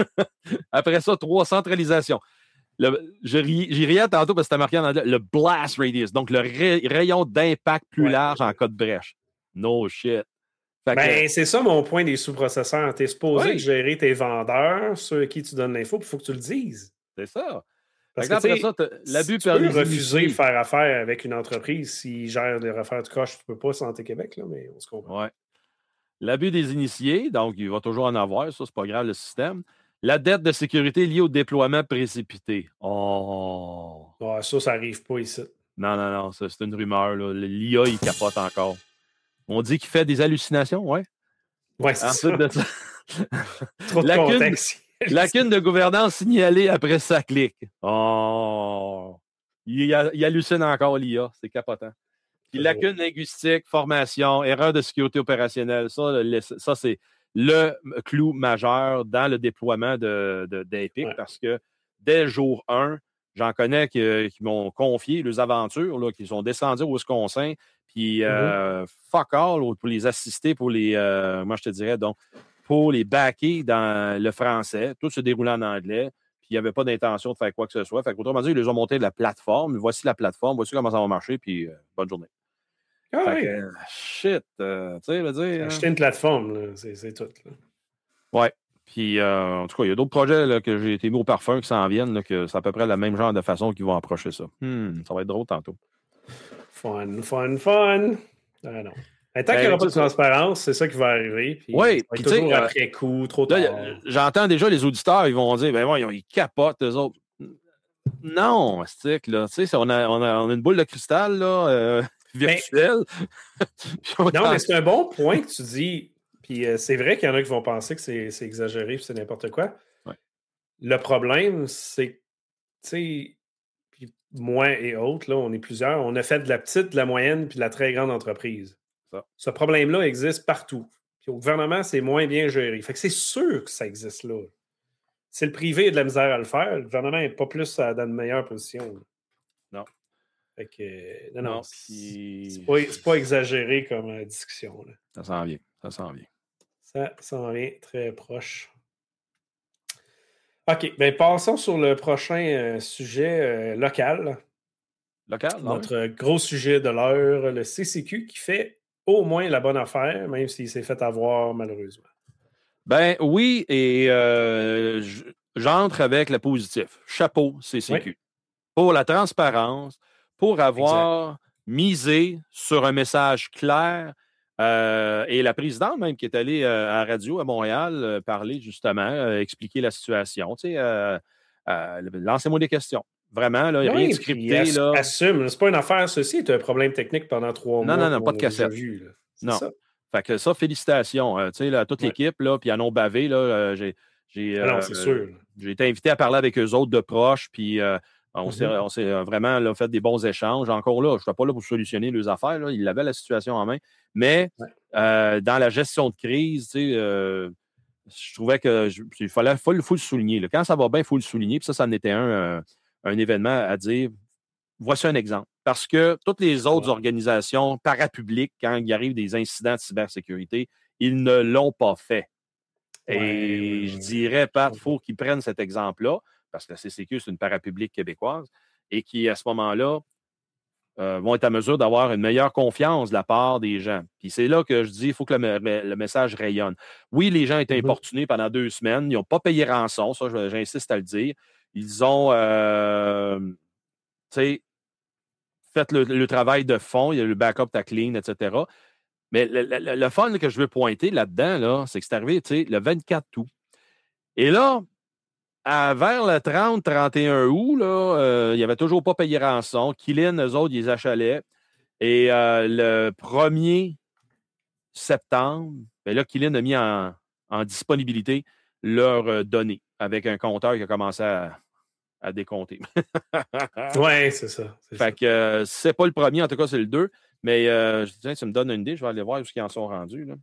[SPEAKER 3] Après ça, trois, centralisation. Le, je ri, j'y riais tantôt parce que c'était marqué en anglais, le blast radius, donc le ray, rayon d'impact plus ouais. large en cas de brèche. No shit.
[SPEAKER 2] Fait ben, que, c'est ça mon point des sous-processeurs. Tu es supposé oui. gérer tes vendeurs, ceux à qui tu donnes l'info, puis il faut que tu le dises.
[SPEAKER 3] C'est ça.
[SPEAKER 2] Parce que après ça, l'abus tu peux refuser de faire affaire avec une entreprise s'ils gèrent des affaires de coche. Tu peux pas Santé Québec, là, mais on se comprend.
[SPEAKER 3] Ouais. L'abus des initiés, donc il va toujours en avoir, ça, c'est pas grave le système. La dette de sécurité liée au déploiement précipité. Oh!
[SPEAKER 2] Ah, ça, ça n'arrive pas ici.
[SPEAKER 3] Non, non, non, ça, c'est une rumeur. Là. L'I A, il capote encore. On dit qu'il fait des hallucinations, ouais.
[SPEAKER 2] Ouais, c'est ça.
[SPEAKER 3] De ça.
[SPEAKER 2] Trop de
[SPEAKER 3] lacune,
[SPEAKER 2] contexte.
[SPEAKER 3] Lacune de gouvernance signalée après ça clique. Oh! il, il hallucine encore l'I A. C'est capotant. Puis lacune linguistique, formation, erreur de sécurité opérationnelle, ça, le, ça c'est le clou majeur dans le déploiement de, de, d'Epic ouais. Parce que dès le jour un, j'en connais qui, qui m'ont confié leurs aventures, là, qui sont descendus au Wisconsin, puis euh, mm-hmm. fuck all pour les assister, pour les, euh, moi je te dirais, donc, pour les backer dans le français, tout se déroulant en anglais, puis il n'y avait pas d'intention de faire quoi que ce soit. Fait qu'autrement dit, ils les ont monté de la plateforme, voici la plateforme, voici comment ça va marcher, puis euh, bonne journée.
[SPEAKER 2] Ah
[SPEAKER 3] fait
[SPEAKER 2] oui.
[SPEAKER 3] que, euh, shit, euh, tu sais, veux dire...
[SPEAKER 2] Acheter hein. une plateforme, là, c'est, c'est tout. Là.
[SPEAKER 3] Ouais. Puis, euh, en tout cas, il y a d'autres projets là, que j'ai été mis au parfum qui s'en viennent, là, que c'est à peu près le même genre de façon qu'ils vont approcher ça. Hmm, ça va être drôle tantôt.
[SPEAKER 2] Fun, fun, fun. Ah non. Et tant ben, qu'il n'y aura pas de transparence, c'est ça qui va arriver. Puis
[SPEAKER 3] oui,
[SPEAKER 2] puis toujours euh, après coup, trop tard. Là,
[SPEAKER 3] j'entends déjà les auditeurs, ils vont dire, ben ouais, ils capotent, eux autres. Non, stick, là. Tu sais, on a, on, a, on a une boule de cristal, là, euh, virtuelle.
[SPEAKER 2] Ben, non, mais c'est un bon point que tu dis. Puis euh, c'est vrai qu'il y en a qui vont penser que c'est, c'est exagéré puis c'est n'importe quoi.
[SPEAKER 3] Ouais.
[SPEAKER 2] Le problème, c'est que, tu sais, puis moi et autres, là, on est plusieurs, on a fait de la petite, de la moyenne puis de la très grande entreprise.
[SPEAKER 3] Ça.
[SPEAKER 2] Ce problème-là existe partout. Puis au gouvernement, c'est moins bien géré. Fait que c'est sûr que ça existe là. Si le privé a de la misère à le faire, le gouvernement n'est pas plus dans une meilleure position. Là.
[SPEAKER 3] Non.
[SPEAKER 2] Fait que, non, non,
[SPEAKER 3] non puis...
[SPEAKER 2] c'est, pas, c'est pas exagéré comme euh, discussion. Là.
[SPEAKER 3] Ça s'en vient. Ça s'en vient.
[SPEAKER 2] Ça s'en vient très proche. OK, bien passons sur le prochain euh, sujet euh, local.
[SPEAKER 3] Local,
[SPEAKER 2] Notre oui. gros sujet de l'heure, le C C Q qui fait au moins la bonne affaire, même s'il s'est fait avoir malheureusement.
[SPEAKER 3] Ben oui, et euh, j'entre avec le positif. Chapeau, C C Q. Oui. Pour la transparence, pour avoir exact. misé sur un message clair. Euh, et la présidente même qui est allée euh, à la radio à Montréal euh, parler justement, euh, expliquer la situation. Tu sais, euh, euh, lancez-moi des questions. Vraiment, là, il n'y a oui, rien de scripté.
[SPEAKER 2] Ass-
[SPEAKER 3] là.
[SPEAKER 2] Assume, c'est pas une affaire, ceci, c'est un problème technique pendant trois
[SPEAKER 3] non,
[SPEAKER 2] mois.
[SPEAKER 3] Non, non, pas de cassette.
[SPEAKER 2] Vu, là. C'est
[SPEAKER 3] non.
[SPEAKER 2] Ça.
[SPEAKER 3] Fait que ça, félicitations. Euh, tu sais, là, toute ouais. l'équipe, là, puis ils en ont bavé, là, euh, j'ai, j'ai,
[SPEAKER 2] ah non, c'est
[SPEAKER 3] euh,
[SPEAKER 2] sûr.
[SPEAKER 3] j'ai été invité à parler avec eux autres de proches, puis euh, on, mm-hmm. s'est, on s'est vraiment là, fait des bons échanges. Encore là, je ne suis pas là pour solutionner leurs affaires. Là. Ils avaient la situation en main. Mais ouais. euh, dans la gestion de crise, tu sais, euh, je trouvais que je, il fallait faut, faut le souligner. Là. Quand ça va bien, il faut le souligner. Puis ça, ça en était un, euh, un événement à dire. Voici un exemple. Parce que toutes les autres ouais. organisations parapubliques, quand il arrive des incidents de cybersécurité, ils ne l'ont pas fait. Ouais, Et ouais, je dirais, Pat, il faut qu'ils prennent cet exemple-là, parce que la C C Q, c'est une parapublique québécoise, et qui, à ce moment-là, euh, vont être à mesure d'avoir une meilleure confiance de la part des gens. Puis c'est là que je dis, il faut que le, le message rayonne. Oui, les gens étaient importunés mm-hmm. pendant deux semaines. Ils n'ont pas payé rançon, ça, j'insiste à le dire. Ils ont, euh, tu sais, fait le, le travail de fond. Il y a le backup tackling, et cetera. Mais le, le, le fun que je veux pointer là-dedans, là, c'est que c'est arrivé, tu sais, le vingt-quatre août. Et là, à, vers le trente trente et un août, là, euh, il n'y avait toujours pas payé rançon. Kilin, eux autres, ils les achalaient. Et euh, le premier septembre, ben là, Kilin a mis en, en disponibilité leurs euh, données avec un compteur qui a commencé à, à décompter.
[SPEAKER 2] Oui, c'est ça. C'est
[SPEAKER 3] fait
[SPEAKER 2] ça.
[SPEAKER 3] que euh, c'est pas le premier, en tout cas, c'est le deux. Mais euh, je dis, tu me donnes une idée, je vais aller voir où ils en sont rendus. Là.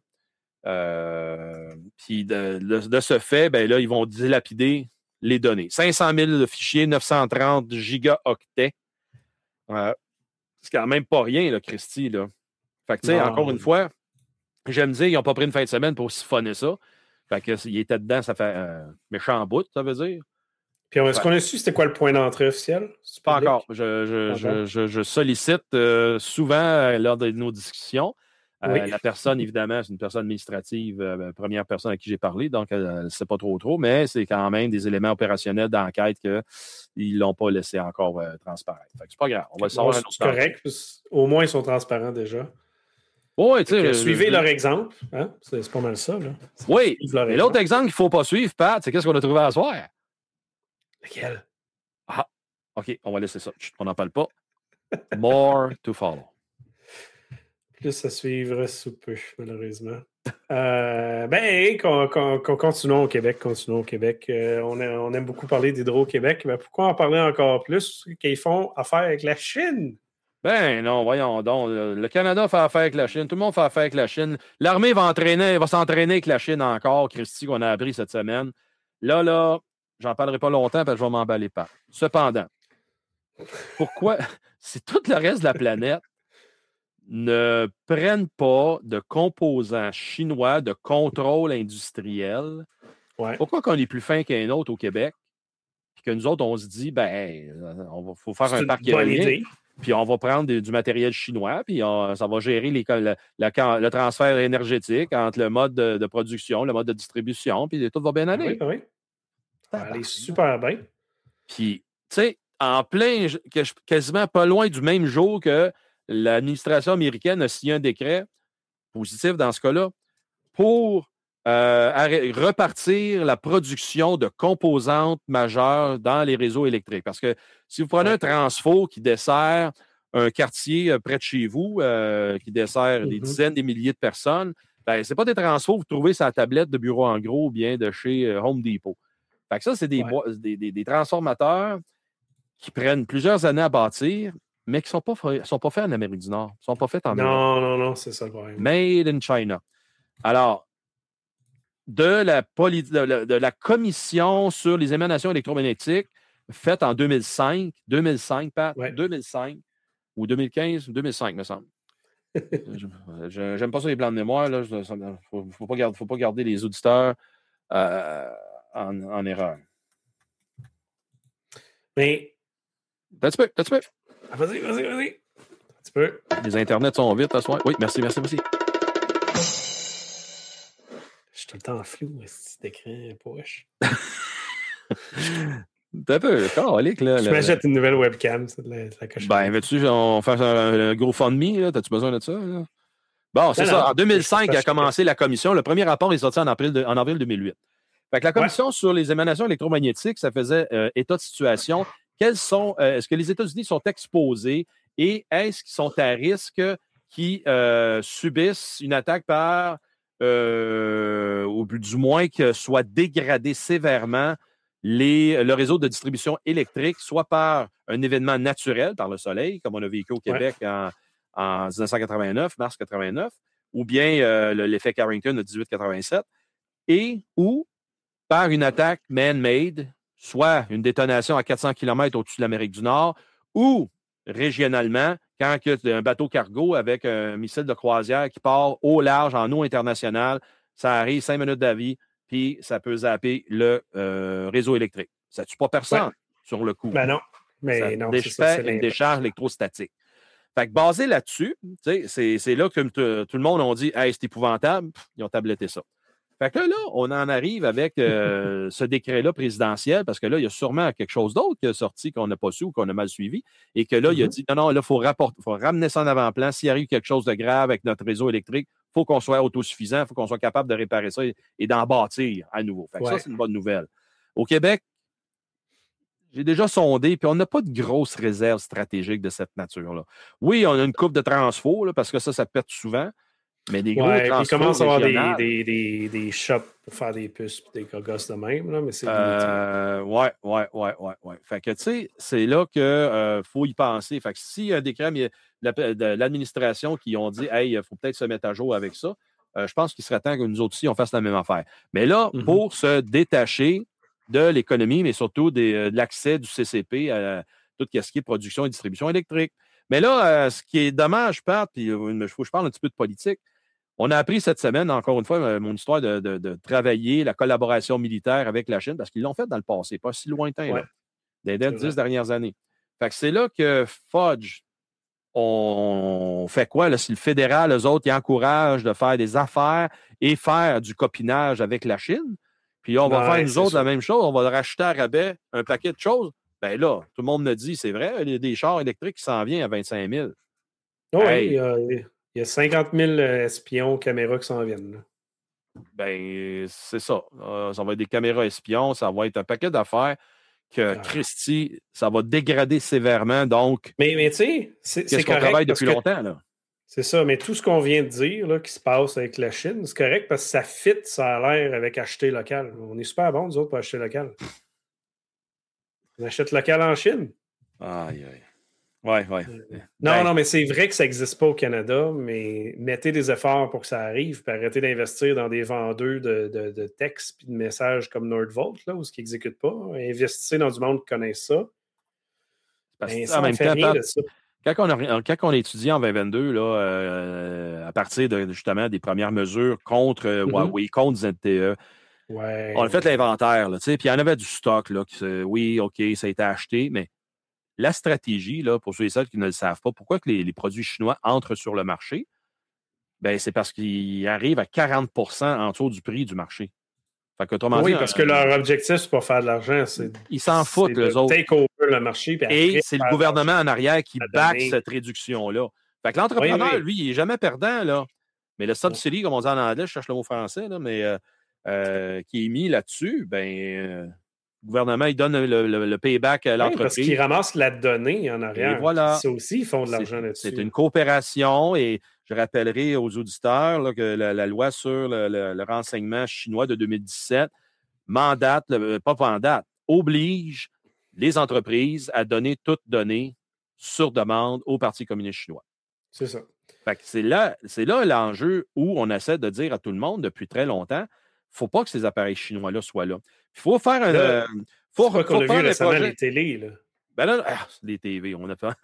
[SPEAKER 3] Euh, puis de, de, de ce fait, ben là, ils vont dilapider les données. cinq cent mille fichiers, neuf cent trente gigaoctets. Euh, c'est quand même pas rien, là, Christy. Là. Fait que, tu sais, encore une fois, j'aime dire, ils n'ont pas pris une fin de semaine pour siphonner ça. Fait que s'ils étaient dedans, ça fait un euh, méchant bout, ça veut dire.
[SPEAKER 2] Puis est-ce qu'on a su c'était quoi le point d'entrée officiel?
[SPEAKER 3] Pas encore. Je, je, je, je, je sollicite euh, souvent euh, lors de nos discussions. Euh, oui. La personne, évidemment, c'est une personne administrative, euh, première personne à qui j'ai parlé, donc elle ne sait pas trop trop, mais c'est quand même des éléments opérationnels d'enquête qu'ils ne l'ont pas laissé encore euh, transparaître. Fait que c'est pas grave. On va le savoir.
[SPEAKER 2] C'est correct. Au moins, ils sont transparents déjà.
[SPEAKER 3] Oui, tu sais.
[SPEAKER 2] Suivez je... leur exemple. Hein? C'est, c'est pas mal ça. Là.
[SPEAKER 3] Oui. Et l'autre exemple qu'il ne faut pas suivre, Pat, c'est qu'est-ce qu'on a trouvé à soir?
[SPEAKER 2] Lequel?
[SPEAKER 3] Ah, OK, on va laisser ça. On n'en parle pas. More to follow.
[SPEAKER 2] Plus à suivre sous peu, malheureusement. Euh, ben, con, con, con, continuons au Québec, continuons au Québec. Euh, on, a, on aime beaucoup parler d'Hydro-Québec, mais pourquoi en parler encore plus qu'ils font affaire avec la Chine?
[SPEAKER 3] Ben non, voyons donc. Le Canada fait affaire avec la Chine. Tout le monde fait affaire avec la Chine. L'armée va entraîner, va s'entraîner avec la Chine encore, Christy, qu'on a appris cette semaine. Là, là, j'en parlerai pas longtemps parce que je vais m'emballer pas. Cependant, pourquoi, si tout le reste de la planète ne prennent pas de composants chinois de contrôle industriel,
[SPEAKER 2] Ouais.
[SPEAKER 3] pourquoi qu'on est plus fin qu'un autre au Québec? Puis que nous autres, on se dit, ben, on va faut faire
[SPEAKER 2] C'est
[SPEAKER 3] un
[SPEAKER 2] une
[SPEAKER 3] parc
[SPEAKER 2] bonne
[SPEAKER 3] éolien.
[SPEAKER 2] idée.
[SPEAKER 3] Puis on va prendre des- du matériel chinois, puis on- ça va gérer les, le, le- le transfert énergétique entre le mode de, de production, le mode de distribution, puis tout va bien
[SPEAKER 2] Ah oui,
[SPEAKER 3] aller.
[SPEAKER 2] ah oui. Ça va aller super bien.
[SPEAKER 3] Puis, tu sais, en plein, quasiment pas loin du même jour que l'administration américaine a signé un décret positif dans ce cas-là pour euh, arrê- repartir la production de composantes majeures dans les réseaux électriques. Parce que si vous prenez
[SPEAKER 2] Ouais.
[SPEAKER 3] un transfo qui dessert un quartier euh, près de chez vous, euh, qui dessert des
[SPEAKER 2] Mhm.
[SPEAKER 3] dizaines, des milliers de personnes, ben, ce n'est pas des transfos que vous trouvez sur la tablette de bureau en gros ou bien de chez euh, Home Depot. Fait que ça, c'est des,
[SPEAKER 2] Ouais.
[SPEAKER 3] boi- des, des- des transformateurs qui prennent plusieurs années à bâtir, mais qui ne sont pas, fa- sont pas faits en Amérique du Nord. Ils ne sont pas faits en Europe.
[SPEAKER 2] Non, non, non, c'est ça le problème.
[SPEAKER 3] Made in China. Alors, de la, poli- de, la, de la commission sur les émanations électromagnétiques faite en deux mille cinq, deux mille cinq, Pat,
[SPEAKER 2] Ouais.
[SPEAKER 3] deux mille cinq ou deux mille quinze, deux mille cinq, me semble. Je n'aime pas ça les blancs de mémoire. Il ne faut, faut, pas garder, faut pas garder les auditeurs euh, en, en erreur.
[SPEAKER 2] Mais.
[SPEAKER 3] T'as un petit peu, t'as un petit peu.
[SPEAKER 2] Ah, vas-y, vas-y, vas-y. Un petit peu.
[SPEAKER 3] Les internets sont vite à ce soir. Oui, merci, merci, merci.
[SPEAKER 2] Je suis tout le temps en flou, cet écran poche.
[SPEAKER 3] T'as un peu, calique, là.
[SPEAKER 2] Je
[SPEAKER 3] le-
[SPEAKER 2] m'achète une nouvelle webcam, c'est de la, de la cochonnerie.
[SPEAKER 3] Ben, veux-tu, on fait un, un gros GoFundMe, là? T'as-tu besoin de ça, là? Bon, c'est
[SPEAKER 2] Non,
[SPEAKER 3] ça.
[SPEAKER 2] non,
[SPEAKER 3] En deux mille cinq,
[SPEAKER 2] je-
[SPEAKER 3] a commencé la commission. Le premier rapport est sorti en avril, de- en avril deux mille huit. Fait que la commission sur les émanations électromagnétiques, ça faisait euh, état de situation. Quels sont, euh, est-ce que les États-Unis sont exposés et est-ce qu'ils sont à risque qu'ils euh, subissent une attaque par, euh, ou du moins que soit dégradé sévèrement les, le réseau de distribution électrique, soit par un événement naturel, par le soleil, comme on a vécu au Québec ouais. en en dix-neuf cent quatre-vingt-neuf, mars quatre-vingt-neuf, ou bien euh, l'effet Carrington de dix-huit quatre-vingt-sept, et ou par une attaque man-made, soit une détonation à quatre cents kilomètres au-dessus de l'Amérique du Nord, ou régionalement, quand il y a un bateau cargo avec un missile de croisière qui part au large, en eau internationale, ça arrive cinq minutes d'avis, puis ça peut zapper le euh, réseau électrique. Ça ne tue pas personne ouais. sur le coup.
[SPEAKER 2] Ben non, mais
[SPEAKER 3] ça
[SPEAKER 2] non,
[SPEAKER 3] défait
[SPEAKER 2] c'est ça,
[SPEAKER 3] une décharge électrostatique. Fait que basé là-dessus, c'est, c'est là que t- tout le monde a dit « Hey, c'est épouvantable », ils ont tabletté ça. Fait que là, là on en arrive avec euh, ce décret-là présidentiel, parce que là, il y a sûrement quelque chose d'autre qui est sorti qu'on n'a pas su ou qu'on a mal suivi, et que là, mm-hmm. il a dit « Non, non, là, il faut, faut ramener ça en avant-plan. S'il arrive quelque chose de grave avec notre réseau électrique, il faut qu'on soit autosuffisant, il faut qu'on soit capable de réparer ça et, et d'en bâtir à nouveau. » Fait que ouais. ça, c'est une bonne nouvelle. Au Québec, j'ai déjà sondé, puis on n'a pas de grosses réserves stratégiques de cette nature-là. Oui, on a une coupe de transfo, là, parce que ça, ça pète souvent, mais des gros
[SPEAKER 2] ouais,
[SPEAKER 3] transfos.
[SPEAKER 2] Il commence à avoir des, des, des, des shops pour faire des puces et des gogos de même, là, mais c'est
[SPEAKER 3] euh, ouais, ouais, ouais, ouais, ouais. Fait que, tu sais, c'est là qu'il euh, faut y penser. Fait que s'il y a un décret de l'administration qui ont dit « Hey, il faut peut-être se mettre à jour avec ça euh, », je pense qu'il serait temps que nous autres aussi, on fasse la même affaire. Mais là, mm-hmm. pour se détacher de l'économie, mais surtout des, de l'accès du C C P à tout ce qui est production et distribution électrique. Mais là, euh, ce qui est dommage, Pat, puis il faut que je parle un petit peu de politique, on a appris cette semaine, encore une fois, mon histoire de, de, de travailler la collaboration militaire avec la Chine, parce qu'ils l'ont fait dans le passé, pas si lointain, ouais. là, des dix dernières années. Fait que c'est là que Fudge, on fait quoi? Là, si le fédéral, eux autres, ils encouragent de faire des affaires et faire du copinage avec la Chine, puis on va ouais, faire nous autres ça. La même chose, on va racheter à rabais un paquet de choses. Bien là, tout le monde me dit, c'est vrai, il y a des chars électriques qui s'en viennent à vingt-cinq mille.
[SPEAKER 2] Oh hey. Oui, il y, a, il y a cinquante mille espions caméras qui s'en viennent. Là.
[SPEAKER 3] Ben, c'est ça. Euh, ça va être des caméras espions, ça va être un paquet d'affaires que, ah. Christy, ça va dégrader sévèrement. Donc,
[SPEAKER 2] mais, mais tu sais, c'est,
[SPEAKER 3] qu'est-ce
[SPEAKER 2] c'est
[SPEAKER 3] qu'on
[SPEAKER 2] correct
[SPEAKER 3] travaille depuis
[SPEAKER 2] que...
[SPEAKER 3] longtemps, là?
[SPEAKER 2] C'est ça, mais tout ce qu'on vient de dire là, qui se passe avec la Chine, c'est correct parce que ça fit, ça a l'air avec acheter local. On est super bons, nous autres, pour acheter local. On achète local en Chine.
[SPEAKER 3] Aïe, aïe. Ouais, ouais.
[SPEAKER 2] Euh, non,
[SPEAKER 3] Ben,
[SPEAKER 2] non, mais c'est vrai que ça n'existe pas au Canada, mais mettez des efforts pour que ça arrive, puis arrêtez d'investir dans des vendeurs de, de, de textes et de messages comme Nordvolt, là, où ce qui n'exécute pas. Investissez dans du monde qui connaît ça.
[SPEAKER 3] parce
[SPEAKER 2] Ben,
[SPEAKER 3] que,
[SPEAKER 2] ça,
[SPEAKER 3] en
[SPEAKER 2] on
[SPEAKER 3] même
[SPEAKER 2] fait
[SPEAKER 3] temps,
[SPEAKER 2] rien
[SPEAKER 3] Pat,
[SPEAKER 2] de ça.
[SPEAKER 3] quand on a, quand on a étudié en vingt vingt-deux, là, euh, à partir de justement des premières mesures contre euh,
[SPEAKER 2] Mhm.
[SPEAKER 3] Huawei, contre Z T E,
[SPEAKER 2] Ouais,
[SPEAKER 3] on a fait
[SPEAKER 2] ouais.
[SPEAKER 3] l'inventaire, là, tu sais, puis il y en avait du stock, là, qui se- oui, OK, ça a été acheté, mais la stratégie, là, pour ceux et celles qui ne le savent pas, pourquoi que les, les produits chinois entrent sur le marché? Ben, c'est parce qu'ils arrivent à quarante pour cent en dessous du prix du marché. Fait qu'autrement
[SPEAKER 2] Oui,
[SPEAKER 3] dit,
[SPEAKER 2] parce
[SPEAKER 3] un-
[SPEAKER 2] que
[SPEAKER 3] un-
[SPEAKER 2] leur objectif, c'est pas faire de l'argent, c'est
[SPEAKER 3] ils s'en
[SPEAKER 2] c'est
[SPEAKER 3] foutent, les
[SPEAKER 2] de
[SPEAKER 3] autres.
[SPEAKER 2] take over le marché, puis
[SPEAKER 3] Et
[SPEAKER 2] après,
[SPEAKER 3] c'est le
[SPEAKER 2] faire de
[SPEAKER 3] gouvernement
[SPEAKER 2] l'argent
[SPEAKER 3] en arrière qui
[SPEAKER 2] à
[SPEAKER 3] back
[SPEAKER 2] donner.
[SPEAKER 3] cette réduction-là. Fait que
[SPEAKER 2] Oui,
[SPEAKER 3] l'entrepreneur,
[SPEAKER 2] oui.
[SPEAKER 3] lui, il n'est jamais perdant, là. Mais le
[SPEAKER 2] Non.
[SPEAKER 3] subsidy, comme on dit en anglais, je cherche le mot français, là, mais euh, euh, qui est mis là-dessus, ben, euh, le gouvernement, il donne le, le- le payback à
[SPEAKER 2] Oui, parce qu'ils
[SPEAKER 3] l'entreprise.
[SPEAKER 2] ramassent la donnée en
[SPEAKER 3] Et
[SPEAKER 2] arrière. Puis
[SPEAKER 3] voilà.
[SPEAKER 2] ça aussi, ils font de
[SPEAKER 3] C'est
[SPEAKER 2] l'argent
[SPEAKER 3] c'est
[SPEAKER 2] là-dessus.
[SPEAKER 3] une coopération et je rappellerai aux auditeurs là, que la, la loi sur le, le- le renseignement chinois de deux mille dix-sept mandate, le- pas mandate, oblige les entreprises à donner toutes données sur demande au Parti communiste chinois.
[SPEAKER 2] C'est ça.
[SPEAKER 3] Fait que c'est là, c'est là l'enjeu où on essaie de dire à tout le monde depuis très longtemps, il ne faut pas que ces appareils chinois-là soient là. Il faut faire un.
[SPEAKER 2] Là,
[SPEAKER 3] euh, faut,
[SPEAKER 2] c'est pas qu'on
[SPEAKER 3] faut
[SPEAKER 2] a vu
[SPEAKER 3] faire des
[SPEAKER 2] récemment
[SPEAKER 3] projets.
[SPEAKER 2] les télés. Là.
[SPEAKER 3] Ben là, ah, les T V, on a fait.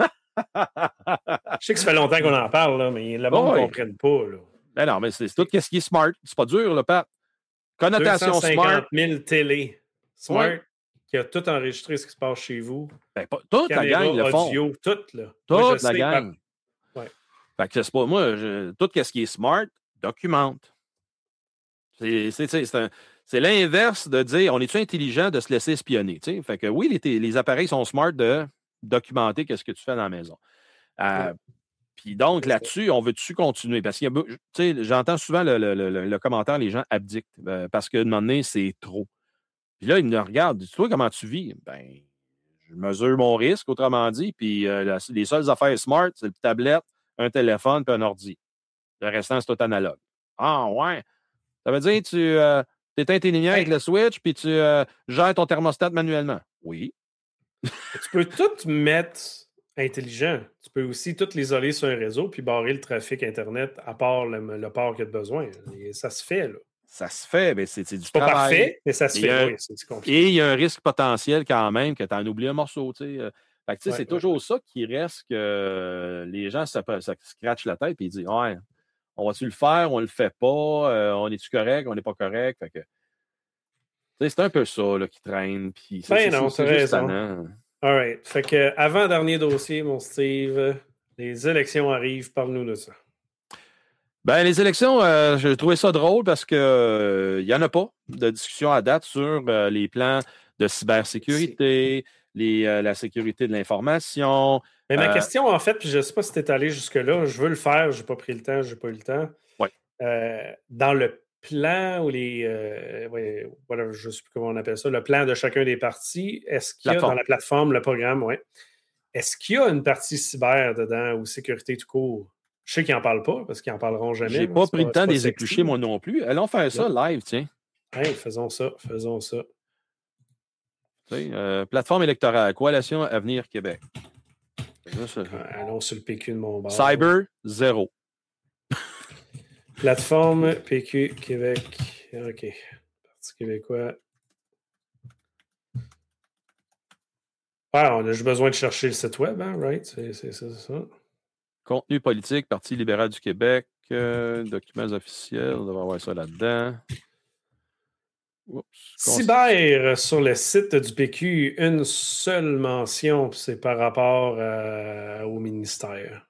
[SPEAKER 2] Je sais que ça fait longtemps qu'on en parle, là, mais le monde
[SPEAKER 3] Oh,
[SPEAKER 2] ne
[SPEAKER 3] oui.
[SPEAKER 2] comprenne pas. Là.
[SPEAKER 3] Ben non, mais c'est c'est tout ce qui est smart. C'est pas dur, là, Pat. Connotation
[SPEAKER 2] deux cent cinquante
[SPEAKER 3] smart.
[SPEAKER 2] mille télés smart
[SPEAKER 3] Ouais.
[SPEAKER 2] qui a tout enregistré ce qui se passe chez vous.
[SPEAKER 3] Ben, pas- toute la
[SPEAKER 2] Caméra,
[SPEAKER 3] gang le font.
[SPEAKER 2] audio, tout. Là.
[SPEAKER 3] Toute
[SPEAKER 2] Moi, je
[SPEAKER 3] la
[SPEAKER 2] sais,
[SPEAKER 3] gang.
[SPEAKER 2] par- ouais.
[SPEAKER 3] Fait que c'est pas moi, je- tout ce qui est smart, documente. C'est c'est- c'est- c'est un- c'est l'inverse de dire on est-tu intelligent de se laisser espionner. tu sais? Fait que oui, les, té- les appareils sont smart de documenter qu'est-ce que tu fais dans la maison. Euh,
[SPEAKER 2] Ouais.
[SPEAKER 3] Puis donc,
[SPEAKER 2] C'est ça.
[SPEAKER 3] là-dessus, on veut-tu continuer? Parce qu'il y a, be- tu sais, j'entends souvent le, le- le- le commentaire, les gens abdictent euh, parce que de un moment donné, c'est trop. Puis là, ils me regardent, dis toi comment tu vis? Ben, je mesure mon risque, autrement dit, puis euh, la- les seules affaires smart, c'est une tablette, un téléphone, puis un ordi. Le restant, c'est tout analogue. Ah, ouais. Ça veut dire que tu euh, es intelligent avec
[SPEAKER 2] Hey,
[SPEAKER 3] le switch, puis tu euh, gères ton thermostat manuellement. Oui.
[SPEAKER 2] tu peux tout mettre intelligent. Tu peux aussi tout l'isoler sur un réseau puis barrer le trafic Internet à part le, le port qu'il y a de besoin. Et ça se fait, là.
[SPEAKER 3] Ça se fait, mais c'est c'est du
[SPEAKER 2] C'est pas
[SPEAKER 3] travail.
[SPEAKER 2] parfait, mais ça se
[SPEAKER 3] Et il y
[SPEAKER 2] fait.
[SPEAKER 3] a un-
[SPEAKER 2] Oui, c'est compliqué.
[SPEAKER 3] Et il y a un risque potentiel quand même que tu en oublies un morceau. tu sais. Euh, Fait que, tu sais,
[SPEAKER 2] Ouais,
[SPEAKER 3] c'est
[SPEAKER 2] ouais,
[SPEAKER 3] toujours
[SPEAKER 2] ouais.
[SPEAKER 3] ça qui reste que euh, les gens se se scratchent la tête et ils disent ouais, on va-tu le faire, on le fait pas, euh, on est-tu correct, on n'est pas correct. Fait que, tu sais, c'est un peu ça là, qui traîne. Puis c'est
[SPEAKER 2] Ben
[SPEAKER 3] c'est-
[SPEAKER 2] non,
[SPEAKER 3] c'est
[SPEAKER 2] t'as
[SPEAKER 3] juste
[SPEAKER 2] raison.
[SPEAKER 3] tannant.
[SPEAKER 2] All right. Fait que avant-dernier dossier, mon Steve, les élections arrivent, parle-nous de ça.
[SPEAKER 3] Ben, les élections, euh, j'ai trouvé ça drôle parce que euh, il n'y en a pas de discussion à date sur euh, les plans de cybersécurité, les, euh, la sécurité de l'information.
[SPEAKER 2] Mais ma
[SPEAKER 3] Euh,
[SPEAKER 2] question, en fait, puis je ne sais pas si tu es allé jusque-là, je veux le faire, je n'ai pas pris le temps, je n'ai pas eu le temps.
[SPEAKER 3] Ouais.
[SPEAKER 2] Euh, dans le plan ou les. Euh, ouais, voilà, je ne sais plus comment on appelle ça, le plan de chacun des partis, est-ce qu'il y a
[SPEAKER 3] Plateforme.
[SPEAKER 2] dans la plateforme, le programme, ouais, est-ce qu'il y a une partie cyber dedans ou sécurité tout court? Je sais qu'ils n'en parlent pas parce qu'ils n'en parleront jamais.
[SPEAKER 3] J'ai
[SPEAKER 2] là,
[SPEAKER 3] pas
[SPEAKER 2] c'est
[SPEAKER 3] pris le
[SPEAKER 2] c'est
[SPEAKER 3] temps de
[SPEAKER 2] pas
[SPEAKER 3] les
[SPEAKER 2] sexy.
[SPEAKER 3] éplucher, moi non plus. Allons faire ça live, tiens.
[SPEAKER 2] Hey, faisons ça, faisons ça.
[SPEAKER 3] Tu sais, euh, plateforme électorale, Coalition Avenir Québec. Ça, ça-
[SPEAKER 2] Allons sur le P Q de mon bord.
[SPEAKER 3] Cyber, zéro.
[SPEAKER 2] Plateforme P Q Québec. OK. Parti québécois. Ah, on a juste besoin de chercher le site web, hein, right? C'est ça, c'est ça.
[SPEAKER 3] Contenu politique, Parti libéral du Québec, euh, documents officiels, on devrait avoir ça là-dedans. Oups.
[SPEAKER 2] Cyber sur le site du P Q, une seule mention, puis c'est par rapport euh, au ministère.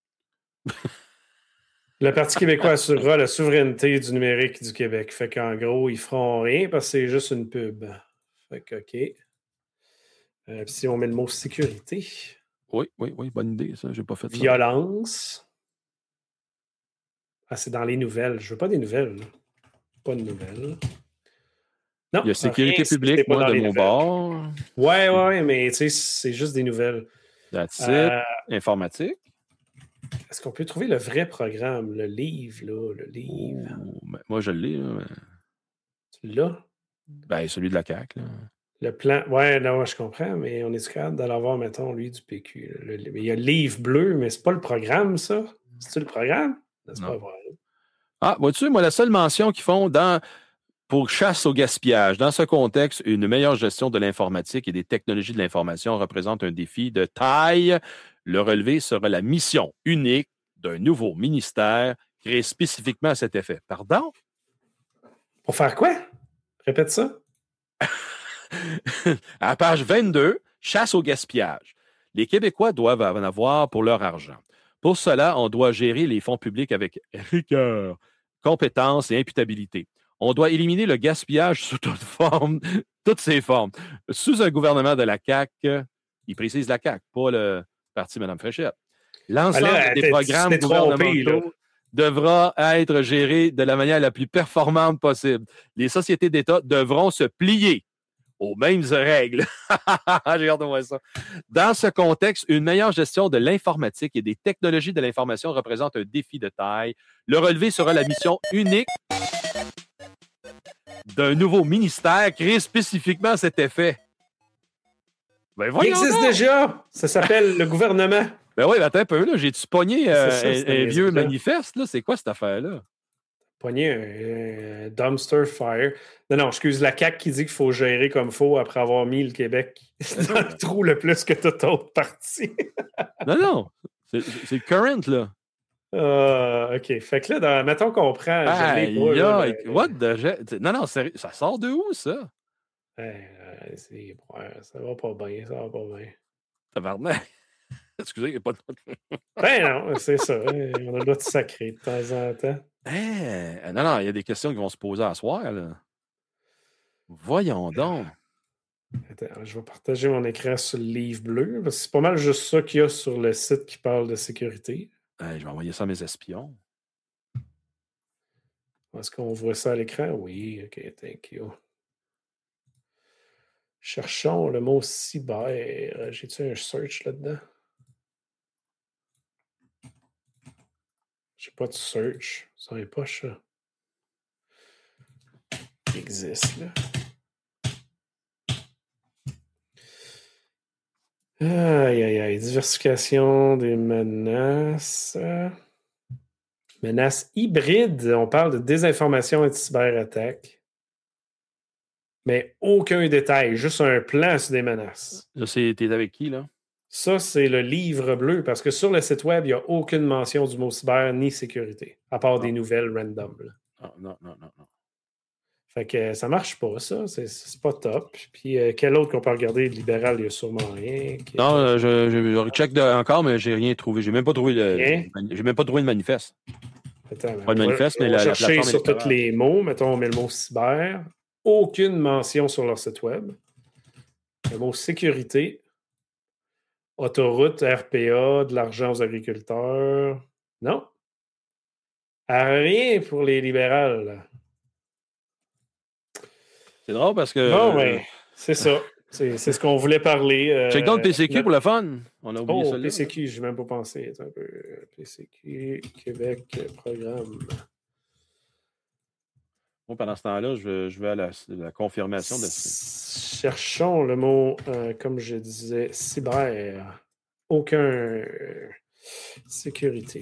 [SPEAKER 2] Le Parti québécois assurera la souveraineté du numérique du Québec. Fait qu'en gros, ils feront rien parce que c'est juste une pub. Fait que, OK. Euh, puis si on met le mot sécurité.
[SPEAKER 3] Oui, oui, oui, bonne idée, ça. J'ai pas fait ça.
[SPEAKER 2] Violence. Ah, c'est dans les nouvelles. Je veux pas des nouvelles. Là. Pas de nouvelles. Non.
[SPEAKER 3] Il y a sécurité
[SPEAKER 2] rien,
[SPEAKER 3] publique,
[SPEAKER 2] c'est pas
[SPEAKER 3] moi,
[SPEAKER 2] dans
[SPEAKER 3] de
[SPEAKER 2] les
[SPEAKER 3] mon
[SPEAKER 2] nouvelles.
[SPEAKER 3] bord.
[SPEAKER 2] Ouais, ouais, mais tu sais, c'est juste des nouvelles.
[SPEAKER 3] That's it.
[SPEAKER 2] Euh,
[SPEAKER 3] Informatique.
[SPEAKER 2] Est-ce qu'on peut trouver le vrai programme, le livre, là, le livre?
[SPEAKER 3] Oh, ben, moi, je l'ai. Là, mais...
[SPEAKER 2] Tu l'as?
[SPEAKER 3] Ben, celui de la C A Q. Là.
[SPEAKER 2] Le plan. Ouais, non, je comprends, mais on est capable d'aller voir, mettons, lui, du P Q. Là. Le- mais il y a le livre bleu, mais c'est pas le programme, ça? C'est-tu le programme? C'est
[SPEAKER 3] Non.
[SPEAKER 2] pas vrai.
[SPEAKER 3] Ah, vois-tu, moi, la seule mention qu'ils font dans pour chasse au gaspillage, dans ce contexte, une meilleure gestion de l'informatique et des technologies de l'information représente un défi de taille. Le relevé sera la mission unique d'un nouveau ministère créé spécifiquement à cet effet. Pardon?
[SPEAKER 2] Pour faire quoi? Répète ça.
[SPEAKER 3] À la page vingt-deux, chasse au gaspillage. Les Québécois doivent en avoir pour leur argent. Pour cela, on doit gérer les fonds publics avec rigueur, compétence et imputabilité. On doit éliminer le gaspillage sous toute forme, toutes ses formes. Sous un gouvernement de la C A Q, il précise la C A Q, pas le parti Mme Fréchette. L'ensemble
[SPEAKER 2] Ah là,
[SPEAKER 3] des
[SPEAKER 2] t'es-
[SPEAKER 3] programmes
[SPEAKER 2] tu t'es trompé, là.
[SPEAKER 3] gouvernementaux devra être géré de la manière la plus performante possible. Les sociétés d'État devront se plier aux mêmes règles. J'ai hâte de voir ça. Dans ce contexte, une meilleure gestion de l'informatique et des technologies de l'information représente un défi de taille. Le relevé sera la mission unique d'un nouveau ministère créé spécifiquement à cet effet. Ben
[SPEAKER 2] Il
[SPEAKER 3] voyons
[SPEAKER 2] existe
[SPEAKER 3] donc.
[SPEAKER 2] déjà. Ça s'appelle le gouvernement.
[SPEAKER 3] Ben oui, attends un peu, là. J'ai-tu pogné euh,
[SPEAKER 2] C'est ça,
[SPEAKER 3] un,
[SPEAKER 2] c'est
[SPEAKER 3] un
[SPEAKER 2] des
[SPEAKER 3] vieux
[SPEAKER 2] exemples.
[SPEAKER 3] manifeste, là? C'est quoi cette affaire-là?
[SPEAKER 2] Pogner un, un dumpster fire. Non, non, excuse, la C A Q qui dit qu'il faut gérer comme il faut après avoir mis le Québec dans le trou le plus que toute autre partie.
[SPEAKER 3] Non, non. C'est c'est le current, là.
[SPEAKER 2] Ah, OK. Fait que là, dans, mettons qu'on prend... je l'ai pas,
[SPEAKER 3] Aïe,
[SPEAKER 2] là,
[SPEAKER 3] aïe,
[SPEAKER 2] le-
[SPEAKER 3] what the... Non, non, sérieux, ça sort de où, ça?
[SPEAKER 2] Ouais, euh, c'est- ouais, ça va pas bien, ça va pas bien.
[SPEAKER 3] Tabarnak. Excusez, il n'y a pas de...
[SPEAKER 2] Ben non, c'est ça. hein, On a le droit de sacrer de temps en temps.
[SPEAKER 3] Hein? Non, non, il y a des questions qui vont se poser à soir, là. Voyons donc.
[SPEAKER 2] Attends, je vais partager mon écran sur le livre bleu, parce que c'est pas mal juste ça qu'il y a sur le site qui parle de sécurité.
[SPEAKER 3] Hey, je vais envoyer ça à mes espions.
[SPEAKER 2] Est-ce qu'on voit ça à l'écran? Oui, OK, thank you. Cherchons le mot cyber. J'ai-tu un search là-dedans? J'ai pas de search. Ça n'est pas ça. Il existe, là. Aïe, aïe, aïe. Diversification des menaces. Menaces hybrides. On parle de désinformation et de cyberattaque. Mais aucun détail, juste un plan sur des menaces.
[SPEAKER 3] Là, c'est- t'es avec qui, là?
[SPEAKER 2] Ça, c'est le livre bleu, parce que sur le site web, il n'y a aucune mention du mot cyber ni sécurité, à part
[SPEAKER 3] Non.
[SPEAKER 2] des nouvelles random. là.
[SPEAKER 3] Ah, non, non, non, non.
[SPEAKER 2] Fait que euh, ça marche pas, ça. C'est, c'est pas top. Puis euh, quel autre qu'on peut regarder? Libéral, il n'y a sûrement rien. qui est-
[SPEAKER 3] Non, euh, je, je, je check de- encore, mais j'ai rien trouvé. J'ai même pas trouvé le,
[SPEAKER 2] Rien?
[SPEAKER 3] j'ai même pas trouvé le manifeste.
[SPEAKER 2] Attends,
[SPEAKER 3] Pas le
[SPEAKER 2] on va-
[SPEAKER 3] manifeste, mais
[SPEAKER 2] on va
[SPEAKER 3] la, la
[SPEAKER 2] chercher
[SPEAKER 3] plateforme
[SPEAKER 2] sur tous
[SPEAKER 3] électorale.
[SPEAKER 2] les mots. Mettons, on met le mot cyber. Aucune mention sur leur site web. Le mot sécurité. Autoroute, R P A, de l'argent aux agriculteurs. Non. Rien pour les libérales. là.
[SPEAKER 3] C'est drôle parce que.
[SPEAKER 2] Bon,
[SPEAKER 3] euh,
[SPEAKER 2] ben, c'est ça. C'est, c'est ce qu'on voulait parler. euh,
[SPEAKER 3] check donc le P C Q
[SPEAKER 2] notre-
[SPEAKER 3] pour le fun. On a oublié
[SPEAKER 2] Oh,
[SPEAKER 3] ça là.
[SPEAKER 2] P C Q, je n'ai même pas pensé. Attends un peu. P C Q, Québec, programme.
[SPEAKER 3] Moi, pendant ce temps-là, je, je vais à la, la confirmation de
[SPEAKER 2] Cherchons le mot, euh, comme je disais, cyber. Aucun euh, sécurité.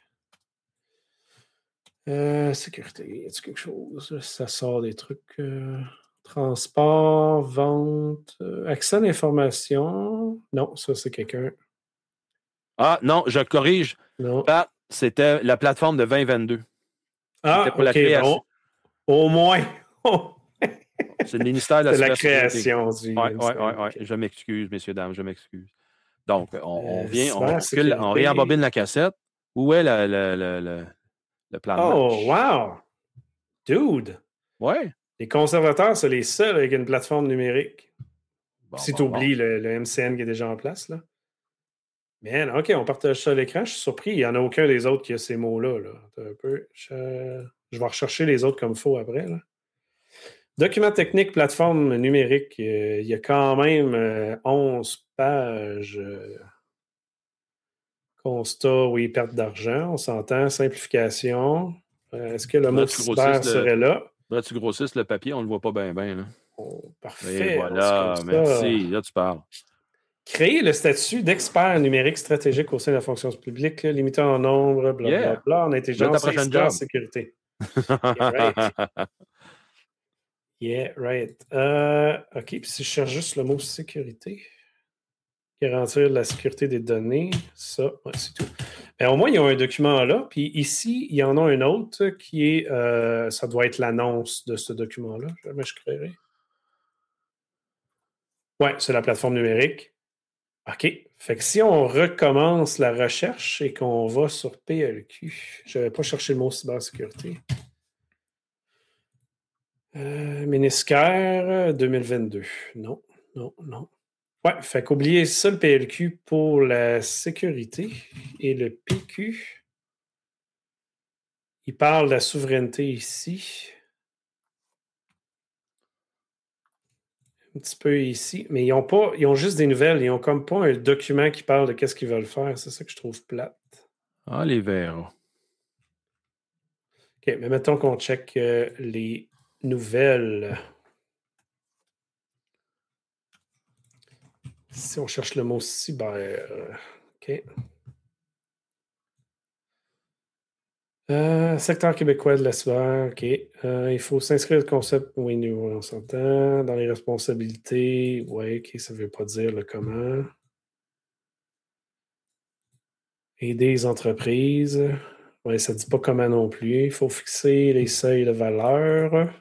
[SPEAKER 2] Euh, sécurité, est-ce quelque chose? Ça sort des trucs. euh, transport, vente, euh, accès à l'information. Non, ça, c'est quelqu'un.
[SPEAKER 3] Ah, non, je corrige.
[SPEAKER 2] Non.
[SPEAKER 3] Pat, c'était la plateforme de vingt vingt-deux.
[SPEAKER 2] Ah,
[SPEAKER 3] C'était pour la
[SPEAKER 2] OK,
[SPEAKER 3] création.
[SPEAKER 2] bon. Au moins.
[SPEAKER 3] C'est le ministère de la
[SPEAKER 2] C'est la
[SPEAKER 3] Cybersécurité.
[SPEAKER 2] création du
[SPEAKER 3] Oui, oui,
[SPEAKER 2] ministère.
[SPEAKER 3] oui.
[SPEAKER 2] OK.
[SPEAKER 3] Je m'excuse, messieurs, dames, je m'excuse. Donc, on, on
[SPEAKER 2] Euh,
[SPEAKER 3] vient, on, recule,
[SPEAKER 2] cybersécurité.
[SPEAKER 3] on réembobine la cassette. Où est la- la- la- la- le plan de
[SPEAKER 2] Oh,
[SPEAKER 3] match?
[SPEAKER 2] wow! Dude!
[SPEAKER 3] Ouais.
[SPEAKER 2] Les conservateurs, c'est les seuls avec une plateforme numérique.
[SPEAKER 3] Bon,
[SPEAKER 2] si
[SPEAKER 3] bon,
[SPEAKER 2] tu oublies le, le M C N qui est déjà en place, là. Mais OK, on partage ça à l'écran. Je suis surpris. Il n'y en a aucun des autres qui a ces mots-là. Là. Attends un peu. Je, je vais rechercher les autres comme il faut après. Là. Document technique, plateforme numérique. euh, il y a quand même euh, onze pages. euh, Constat, oui, perte d'argent, on s'entend. Simplification. Euh, est-ce que le mot cyber
[SPEAKER 3] le...
[SPEAKER 2] serait là?
[SPEAKER 3] Là, tu grossisses le papier, on ne le voit pas bien, bien.
[SPEAKER 2] Oh, parfait.
[SPEAKER 3] Et voilà, merci. Là, tu parles.
[SPEAKER 2] Créer le statut d'expert numérique stratégique au sein de la fonction publique, là, limité en nombre, blablabla, yeah. en intelligence et en sécurité. Yeah, right. Yeah, right. Euh, OK, puis si je cherche juste le mot sécurité, garantir la sécurité des données, ça, ouais, c'est tout. Mais au moins, il y a un document là, puis ici, il y en a un autre qui est, euh, ça doit être l'annonce de ce document-là. Jamais je créerai. Ouais, c'est la plateforme numérique. OK. Fait que si on recommence la recherche et qu'on va sur P L Q, je n'avais pas cherché le mot cybersécurité. Euh, Méniscaire deux mille vingt-deux. Non, non, non. Ouais, fait qu'oubliez ça, le P L Q pour la sécurité. Et le P Q, il parle de la souveraineté ici. Un petit peu ici. Mais ils ont pas, ils ont juste des nouvelles. Ils ont comme pas un document qui parle de qu'est-ce qu'ils veulent faire. C'est ça que je trouve plate.
[SPEAKER 3] Ah, les verts.
[SPEAKER 2] OK, mais mettons qu'on check euh, les nouvelles. Si on cherche le mot cyber. OK. Euh, secteur québécois de la cyber, OK. Euh, il faut s'inscrire le concept, oui, nous, on s'entend. Dans les responsabilités, oui, OK, ça ne veut pas dire le comment. Aider les entreprises, oui, ça ne dit pas comment non plus. Il faut fixer les seuils de valeur.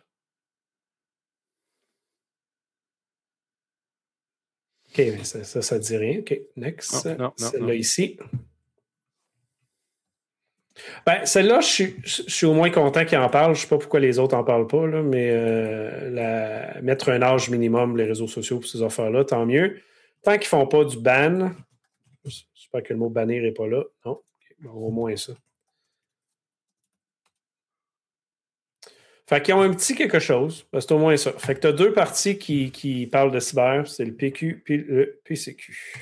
[SPEAKER 2] OK, mais ça, ça, ça dit rien. OK, next.
[SPEAKER 3] Non, non,
[SPEAKER 2] celle-là
[SPEAKER 3] non.
[SPEAKER 2] ici. Ben, celle-là, je suis, je suis au moins content qu'il en parle. Je ne sais pas pourquoi les autres n'en parlent pas, là, mais euh, la, mettre un âge minimum, les réseaux sociaux pour ces affaires-là, tant mieux. Tant qu'ils ne font pas du ban, j'espère que le mot bannir n'est pas là. Non, okay, bon, au moins ça. Fait qu'ils ont un petit quelque chose. Ben, c'est au moins ça. Fait que tu as deux parties qui, qui parlent de cyber. C'est le P Q et le P C Q.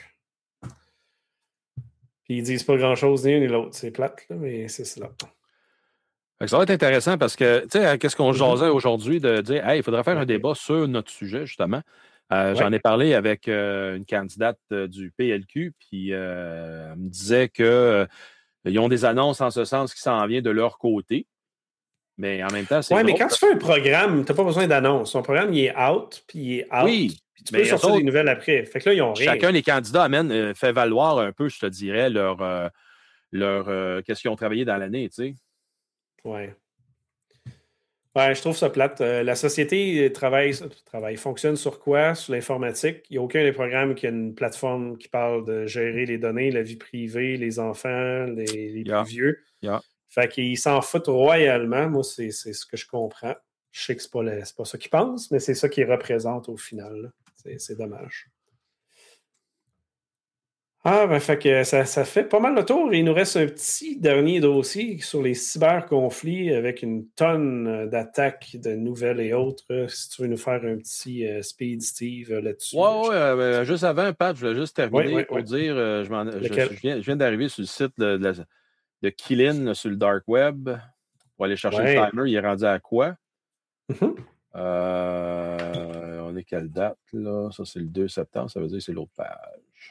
[SPEAKER 2] Puis ils disent pas grand-chose ni l'un ni l'autre. C'est plate, là, mais c'est cela.
[SPEAKER 3] Ça va être intéressant parce que, tu sais, qu'est-ce qu'on jasait aujourd'hui de dire, hey, il faudrait faire un débat sur notre sujet, justement. Euh, ouais. J'en ai parlé avec euh, une candidate euh, du P L Q, puis euh, elle me disait qu'ils euh, ont des annonces en ce sens qui s'en viennent de leur côté. Mais en même temps, c'est.
[SPEAKER 2] Oui, mais quand tu fais un programme, tu n'as pas besoin d'annonce. Ton programme, il est out, puis il est out.
[SPEAKER 3] Oui.
[SPEAKER 2] Puis tu peux sortir autres, des nouvelles après. Fait que là, ils ont rien.
[SPEAKER 3] Chacun des candidats amène, euh, fait valoir un peu, je te dirais, leur, euh, leur euh, qu'est-ce qu'ils ont travaillé dans l'année, tu sais.
[SPEAKER 2] Oui. Ouais, je trouve ça plate. Euh, la société travaille, travaille, fonctionne sur quoi? Sur l'informatique. Il n'y a aucun des programmes qui a une plateforme qui parle de gérer les données, la vie privée, les enfants, les, les
[SPEAKER 3] yeah.
[SPEAKER 2] plus vieux.
[SPEAKER 3] Yeah.
[SPEAKER 2] Fait qu'ils s'en foutent royalement. Moi, c'est, c'est ce que je comprends. Je sais que ce n'est pas, pas ça qu'ils pensent, mais c'est ça qu'ils représentent au final. C'est, c'est dommage. Ah, ben, fait que ça, ça fait pas mal le tour. Il nous reste un petit dernier dossier sur les cyberconflits avec une tonne d'attaques, de nouvelles et autres. Si tu veux nous faire un petit uh, speed, Steve, là-dessus.
[SPEAKER 3] Oui, oui. Euh, juste avant, Pat, je voulais juste terminer
[SPEAKER 2] ouais, ouais,
[SPEAKER 3] pour
[SPEAKER 2] ouais.
[SPEAKER 3] dire, euh, je, je, je, viens, je viens d'arriver sur le site de, de, de Killin sur le Dark Web pour aller chercher ouais. le timer. Il est rendu à quoi?
[SPEAKER 2] Mm-hmm.
[SPEAKER 3] Euh, on est quelle date, là? Ça, c'est le deux septembre. Ça veut dire que c'est l'autre page.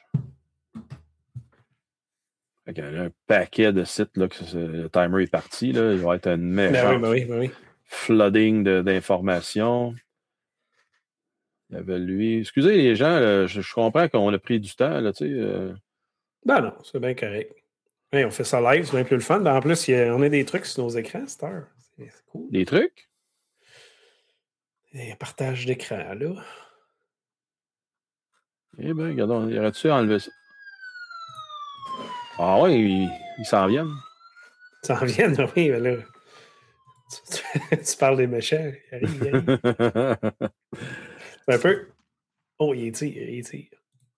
[SPEAKER 3] Il y a un paquet de sites là, que le timer est parti. Là. Il va être une méchante
[SPEAKER 2] ben oui, ben oui, ben oui.
[SPEAKER 3] flooding de, d'informations. Il y avait lui. Excusez les gens, là, je, je comprends qu'on a pris du temps. Là, tu sais, euh...
[SPEAKER 2] Ben non, c'est bien correct. Ouais, on fait ça live, c'est bien plus le fun. Ben en plus, il y a, on a des trucs sur nos écrans, cette heure. C'est, c'est cool.
[SPEAKER 3] Des trucs?
[SPEAKER 2] Il y a partage d'écran, là.
[SPEAKER 3] Eh bien, regardons, il aurait-tu enlevé ça? Ah oui, ils, ils s'en viennent.
[SPEAKER 2] Ils s'en viennent, oui, mais là. Tu, tu, tu parles des méchants. Il arrive, il arrive. Un peu. Oh, il tire, il tire.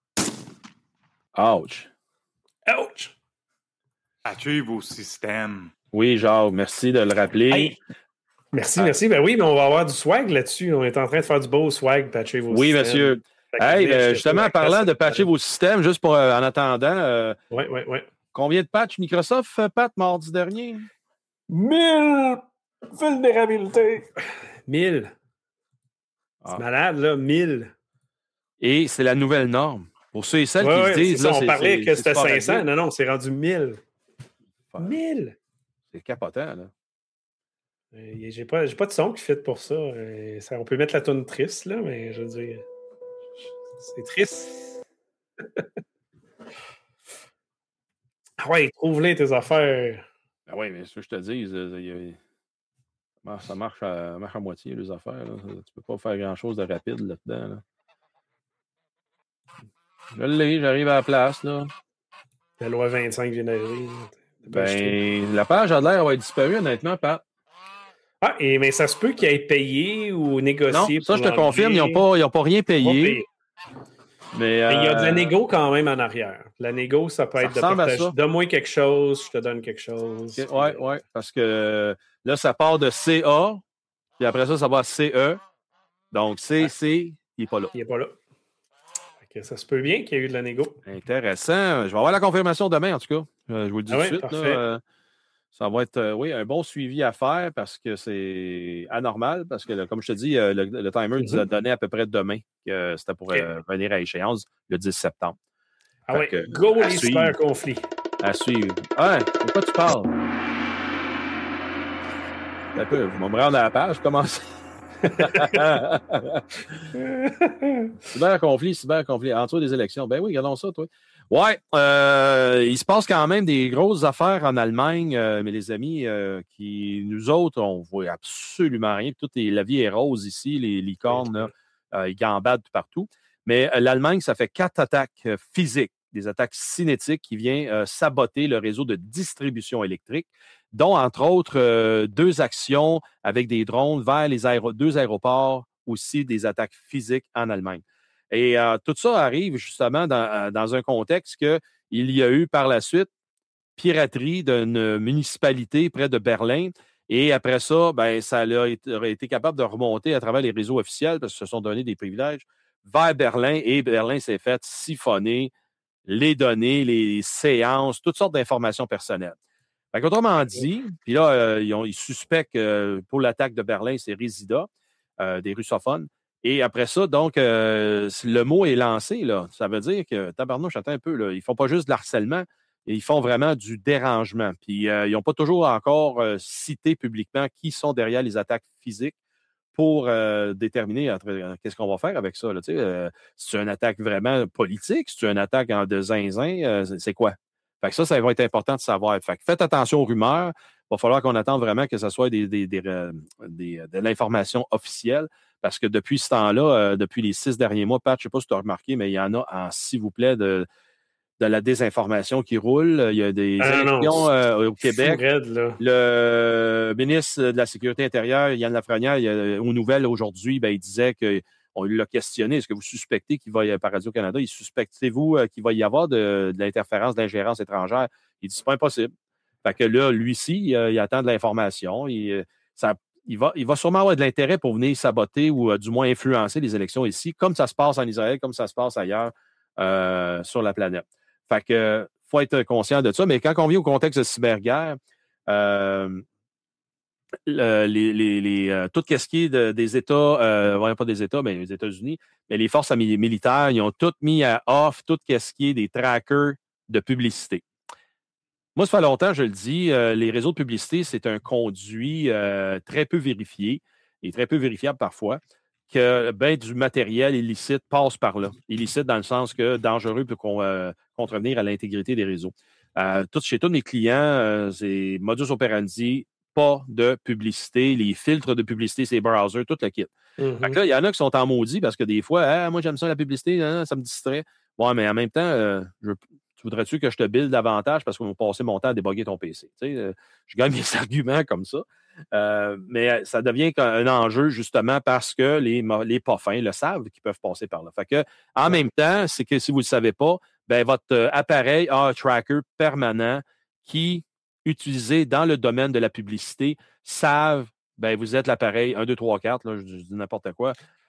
[SPEAKER 3] Ouch.
[SPEAKER 2] Ouch.
[SPEAKER 1] Patchez vos systèmes.
[SPEAKER 3] Oui, Jacques, merci de le rappeler.
[SPEAKER 2] Hey. Merci, ah. merci. Ben oui, mais on va avoir du swag là-dessus. On est en train de faire du beau swag, patcher vos
[SPEAKER 3] oui,
[SPEAKER 2] systèmes.
[SPEAKER 3] Oui, monsieur. Hey, euh, justement, en parlant de patcher vos systèmes, juste pour euh, en attendant, euh,
[SPEAKER 2] oui, oui, oui.
[SPEAKER 3] combien de patchs Microsoft, Pat, mardi dernier?
[SPEAKER 2] mille vulnérabilités. mille.
[SPEAKER 3] Ah.
[SPEAKER 2] C'est malade, là, mille.
[SPEAKER 3] Et c'est la nouvelle norme. Pour ceux et celles
[SPEAKER 2] ouais,
[SPEAKER 3] qui
[SPEAKER 2] ouais,
[SPEAKER 3] se disent...
[SPEAKER 2] Ça,
[SPEAKER 3] là,
[SPEAKER 2] on
[SPEAKER 3] c'est,
[SPEAKER 2] parlait
[SPEAKER 3] c'est,
[SPEAKER 2] que
[SPEAKER 3] c'est
[SPEAKER 2] c'était cinq cents.
[SPEAKER 3] sporadique.
[SPEAKER 2] Non, non, c'est rendu mille.
[SPEAKER 3] Enfin,
[SPEAKER 2] mille.
[SPEAKER 3] C'est capotant, là.
[SPEAKER 2] Euh, j'ai, pas, j'ai pas de son qui fait pour ça. Euh, ça. On peut mettre la toune triste, là, mais je veux dire... C'est triste. Ah ouais, trouve-les tes affaires.
[SPEAKER 3] Ben oui, mais ce que je te dis, il y a... ça marche à, marche à moitié, les affaires. Là. Tu peux pas faire grand-chose de rapide là-dedans. Là. Je l'ai, j'arrive à la place. Là.
[SPEAKER 2] La loi vingt-cinq vient d'arriver.
[SPEAKER 3] Ben, la page a l'air d'avoir disparu, honnêtement, Pat.
[SPEAKER 2] Ah, et, mais ça se peut qu'ils aient payé ou négocié.
[SPEAKER 3] Non, ça, je te confirme, ils n'ont pas, ils ont pas rien payé. Mais,
[SPEAKER 2] mais il y a de la
[SPEAKER 3] euh...
[SPEAKER 2] négo quand même en arrière. La négo, ça peut
[SPEAKER 3] ça
[SPEAKER 2] être de partager. Donne-moi quelque chose, je te donne quelque chose.
[SPEAKER 3] Okay. Oui, oui, parce que là, ça part de C A, puis après ça, ça va à C E. Donc, C C, ouais. Il n'est pas là.
[SPEAKER 2] Il n'est pas là. Okay, ça se peut bien qu'il y ait eu de la négo.
[SPEAKER 3] Intéressant. Je vais avoir la confirmation demain, en tout cas. Euh, je vous le dis
[SPEAKER 2] ah
[SPEAKER 3] tout de
[SPEAKER 2] ouais,
[SPEAKER 3] suite.
[SPEAKER 2] Parfait.
[SPEAKER 3] Là, euh, ça va être, euh, oui, un bon suivi à faire parce que c'est anormal, parce que, là, comme je te dis, euh, le, le timer mm-hmm. nous a donné à peu près demain que c'était pour okay. euh, venir à échéance le dix septembre.
[SPEAKER 2] Ah oui, go les super conflits.
[SPEAKER 3] À suivre. Ah, pourquoi tu parles? Un peu, vous me rendre à la page, je commence. cyber conflit, cyber conflit. En dessous des élections. Ben oui, regardons ça, toi. Ouais, euh, il se passe quand même des grosses affaires en Allemagne, euh, mais les amis, euh, qui nous autres, on voit absolument rien. Tout est, la vie est rose ici, les licornes, là, euh, ils gambadent partout. Mais euh, l'Allemagne, ça fait quatre attaques euh, physiques, des attaques cinétiques qui viennent euh, saboter le réseau de distribution électrique, dont, entre autres, euh, deux actions avec des drones vers les aéro- deux aéroports, aussi des attaques physiques en Allemagne. Et euh, tout ça arrive justement dans, dans un contexte qu'il y a eu par la suite piraterie d'une municipalité près de Berlin. Et après ça, ben, ça a été, a été capable de remonter à travers les réseaux officiels parce qu'ils se sont donné des privilèges vers Berlin. Et Berlin s'est fait siphonner les données, les séances, toutes sortes d'informations personnelles. Fait qu'autrement dit, puis là, euh, ils, ont, ils suspectent que pour l'attaque de Berlin, c'est Resida, euh, des russophones. Et après ça, donc, euh, le mot est lancé, là. Ça veut dire que, tabarnouche, attends un peu, là, ils ne font pas juste de l'harcèlement, ils font vraiment du dérangement. Puis, euh, ils n'ont pas toujours encore euh, cité publiquement qui sont derrière les attaques physiques pour euh, déterminer entre, euh, qu'est-ce qu'on va faire avec ça. Là, euh, c'est une attaque vraiment politique? C'est une attaque en de zinzin? Euh, c'est, c'est quoi? Fait que ça, ça va être important de savoir. Fait que faites attention aux rumeurs. Il va falloir qu'on attende vraiment que ce soit des, des, des, euh, des, de l'information officielle. Parce que depuis ce temps-là, euh, depuis les six derniers mois, Pat, je ne sais pas si tu as remarqué, mais il y en a, en, s'il vous plaît, de, de la désinformation qui roule. Il y a des ah élections non, euh, au Québec.
[SPEAKER 2] Raide,
[SPEAKER 3] le ministre de la Sécurité intérieure, Yann Lafrenière, il y a, aux nouvelles aujourd'hui, ben, il disait qu'on l'a questionné. Est-ce que vous suspectez qu'il va y avoir, par Radio-Canada, il suspectez-vous qu'il va y avoir de, de l'interférence, de l'ingérence étrangère? Il dit, c'est pas impossible. Fait que là, lui-ci, il, il attend de l'information. Il, ça Il va, il va sûrement avoir de l'intérêt pour venir saboter ou euh, du moins influencer les élections ici, comme ça se passe en Israël, comme ça se passe ailleurs euh, sur la planète. Fait que euh, faut être conscient de ça. Mais quand on vient au contexte de cyberguerre, euh, le, les, les, les, euh, tout ce qui est de, des États, euh, pas des États, mais les États-Unis, mais les forces militaires, ils ont tout mis à off tout ce qui est des trackers de publicité. Moi, ça fait longtemps, je le dis, euh, les réseaux de publicité, c'est un conduit euh, très peu vérifié et très peu vérifiable parfois, que ben, du matériel illicite passe par là. Illicite dans le sens que dangereux pour euh, contrevenir à l'intégrité des réseaux. Euh, tout, chez tous mes clients, euh, c'est modus operandi, pas de publicité, les filtres de publicité, c'est browsers, tout le kit. Mm-hmm. Fait que là, il y en a qui sont en maudit parce que des fois, ah, moi j'aime ça la publicité, hein, ça me distrait. Ouais, mais en même temps, euh, je Tu voudrais-tu que je te build davantage parce qu'on va passer mon temps à déboguer ton P C? Tu sais, euh, je gagne mes arguments comme ça. Euh, mais ça devient un enjeu justement parce que les, les pas fins le savent qu'ils peuvent passer par là. Fait que, en ouais. même temps, c'est que si vous ne le savez pas, ben, votre appareil a un tracker permanent qui, utilisé dans le domaine de la publicité, savent, ben, vous êtes l'appareil un, deux, trois, quatre, là, je dis n'importe quoi.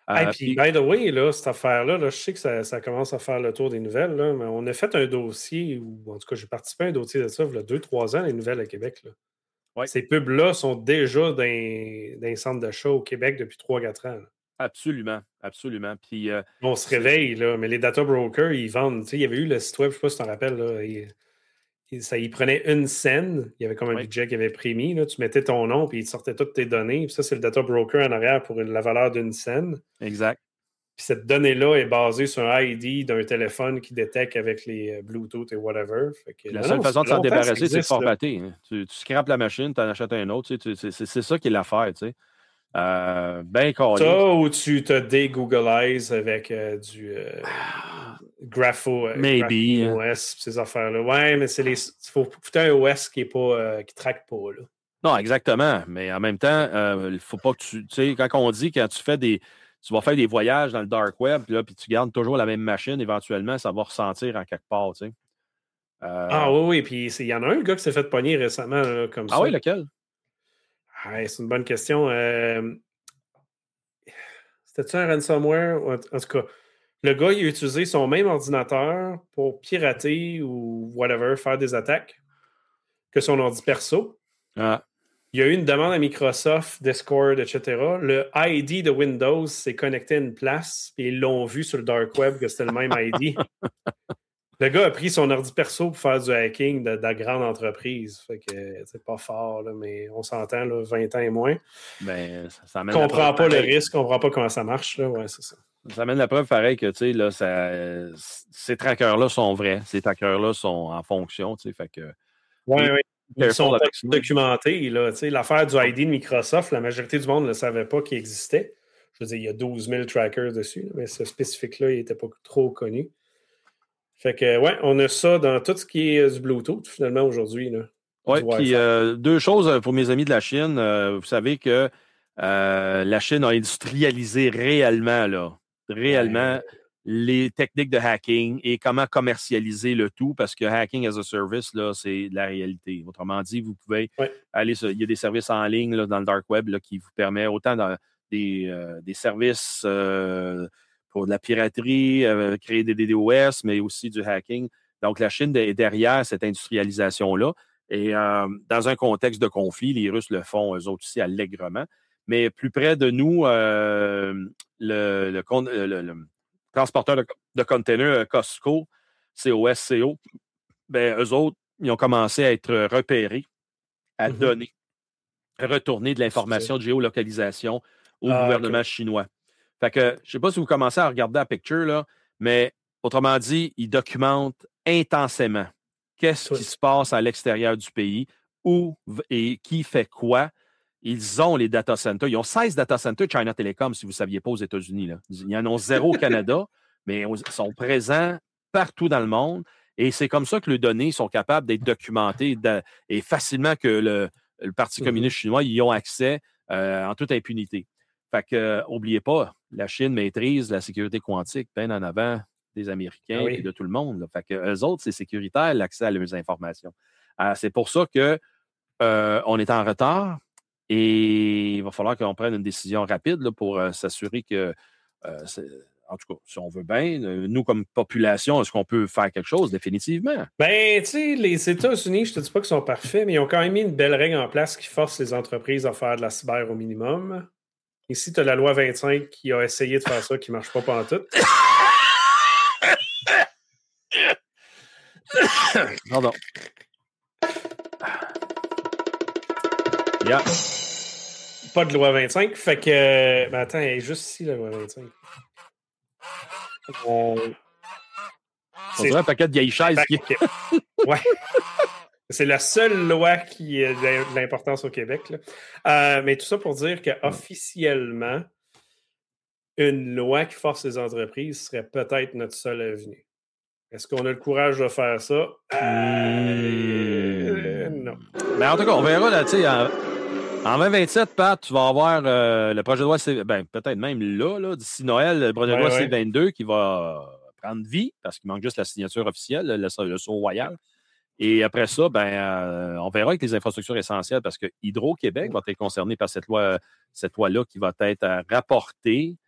[SPEAKER 2] Et hey, puis, by the way, là, cette affaire-là, là, je sais que ça, ça commence à faire le tour des nouvelles, là, mais on a fait un dossier, ou en tout cas, j'ai participé à un dossier de ça, il y a deux trois ans, les nouvelles à Québec. Là.
[SPEAKER 3] Ouais.
[SPEAKER 2] Ces pubs-là sont déjà dans un centre d'achat au Québec depuis trois quatre ans. Là.
[SPEAKER 3] Absolument, absolument. Puis, euh,
[SPEAKER 2] on se réveille, là, mais les data brokers, ils vendent. Il y avait eu le site web, je ne sais pas si tu t'en rappelles, là, il, il, ça, il prenait une scène, il y avait comme un oui. budget qui avait prémis, là, tu mettais ton nom, puis il te sortait toutes tes données, puis ça, c'est le data broker en arrière pour une, la valeur d'une scène.
[SPEAKER 3] Exact.
[SPEAKER 2] Puis cette donnée-là est basée sur un I D d'un téléphone qui détecte avec les Bluetooth et whatever. Fait que,
[SPEAKER 3] la
[SPEAKER 2] non,
[SPEAKER 3] seule
[SPEAKER 2] non,
[SPEAKER 3] façon de s'en débarrasser, c'est de formater.
[SPEAKER 2] Là.
[SPEAKER 3] Hein. Tu, tu scrapes la machine, tu en achètes un autre. Tu sais, tu, c'est, c'est ça qui est l'affaire. Tu sais. Euh, ben
[SPEAKER 2] ça, ou tu te dégooglises avec euh, du euh, Grapho, euh,
[SPEAKER 3] Maybe.
[SPEAKER 2] O S, ces affaires-là. Ouais, mais c'est les. Il faut foutre un O S qui ne euh, traque pas. Là.
[SPEAKER 3] Non, exactement. Mais en même temps, il euh, ne faut pas que tu. Tu sais, quand on dit, quand tu fais des. Tu vas faire des voyages dans le dark web, puis, là, puis tu gardes toujours la même machine, éventuellement, ça va ressentir en quelque part. Tu sais.
[SPEAKER 2] euh... Ah oui, oui. Puis il y en a un gars qui s'est fait pogner récemment là, comme
[SPEAKER 3] ah
[SPEAKER 2] ça.
[SPEAKER 3] Ah oui, lequel?
[SPEAKER 2] Ah, c'est une bonne question. Euh... C'était-tu un ransomware? En tout cas, le gars, il a utilisé son même ordinateur pour pirater ou whatever, faire des attaques que son ordi perso.
[SPEAKER 3] Ah.
[SPEAKER 2] Il y a eu une demande à Microsoft, Discord, et cetera. Le I D de Windows s'est connecté à une place, puis ils l'ont vu sur le dark web que c'était le même I D. Le gars a pris son ordi perso pour faire du hacking de, de la grande entreprise. Fait que c'est pas fort, là, mais on s'entend, là, vingt ans et moins.
[SPEAKER 3] Ben, ça, ça
[SPEAKER 2] amène on comprend pas pareil. Le risque, on comprend pas comment ça marche. Là. Ouais, c'est ça.
[SPEAKER 3] Ça amène la preuve pareil que, tu sais, là, ça, ces trackers-là sont vrais. Ces trackers-là sont en fonction, tu sais, fait que...
[SPEAKER 2] Oui, oui. Ils sont pas documentés. Là, l'affaire du I D de Microsoft, la majorité du monde ne savait pas qu'il existait. Je veux dire, il y a douze mille trackers dessus, mais ce spécifique-là, il n'était pas trop connu. Fait que, ouais, on a ça dans tout ce qui est du Bluetooth, finalement, aujourd'hui.
[SPEAKER 3] Oui, puis euh, deux choses pour mes amis de la Chine. Euh, vous savez que euh, la Chine a industrialisé réellement, là, réellement, ouais. les techniques de hacking et comment commercialiser le tout, parce que hacking as a service, là, c'est de la réalité. Autrement dit, vous pouvez ouais. aller sur, il y a des services en ligne là, dans le dark web là, qui vous permettent autant dans des, euh, des services euh, pour de la piraterie, euh, créer des D O S, mais aussi du hacking. Donc, la Chine est derrière cette industrialisation-là. Et euh, dans un contexte de conflit, les Russes le font eux autres aussi allègrement. Mais plus près de nous, euh, le, le, le, le, le transporteur de, de containers Costco, C O S C O, ben, eux autres, ils ont commencé à être repérés, à mm-hmm. donner, à retourner de l'information de géolocalisation au ah, gouvernement okay. chinois. Fait que, je ne sais pas si vous commencez à regarder la picture, là, mais autrement dit, ils documentent intensément qu'est-ce oui. qui se passe à l'extérieur du pays, où et qui fait quoi. Ils ont les data centers. Ils ont seize data centers China Telecom, si vous ne saviez pas, aux États-Unis. Là. Ils en ont zéro au Canada, mais ils sont présents partout dans le monde. Et c'est comme ça que les données sont capables d'être documentées de, et facilement que le, le Parti mm-hmm. communiste chinois y ont accès euh, en toute impunité. Fait que, n'oubliez euh, pas, la Chine maîtrise la sécurité quantique bien en avant des Américains ah oui. et de tout le monde. Là. Fait que eux autres, c'est sécuritaire, l'accès à leurs informations. Alors, c'est pour ça qu'on euh, est en retard et il va falloir qu'on prenne une décision rapide là, pour euh, s'assurer que, euh, en tout cas, si on veut bien, nous, comme population, est-ce qu'on peut faire quelque chose définitivement?
[SPEAKER 2] Ben, tu sais, les États-Unis, je te dis pas qu'ils sont parfaits, mais ils ont quand même mis une belle règle en place qui force les entreprises à faire de la cyber au minimum. Ici, tu as la loi vingt-cinq qui a essayé de faire ça, qui ne marche pas pantoute.
[SPEAKER 3] Pardon. Yeah.
[SPEAKER 2] Pas de loi vingt-cinq, fait que... Ben attends, elle est juste ici, la loi vingt-cinq.
[SPEAKER 3] On, On dirait un paquet de vieilles chaises. Qui...
[SPEAKER 2] ouais. C'est la seule loi qui a de l'importance au Québec. Là. Euh, mais tout ça pour dire qu'officiellement, une loi qui force les entreprises serait peut-être notre seule avenue. Est-ce qu'on a le courage de faire ça? Euh,
[SPEAKER 3] mmh.
[SPEAKER 2] Non.
[SPEAKER 3] Mais en tout cas, on verra, là, tu sais, en, en vingt vingt-sept, Pat, tu vas avoir euh, le projet de loi, C... ben, peut-être même là, là, d'ici Noël, le projet de loi ouais, ouais. C vingt-deux qui va prendre vie, parce qu'il manque juste la signature officielle, le, le saut royal. Et après ça, ben, euh, on verra avec les infrastructures essentielles, parce que Hydro-Québec va être concerné par cette loi, cette loi-là qui va être rapportée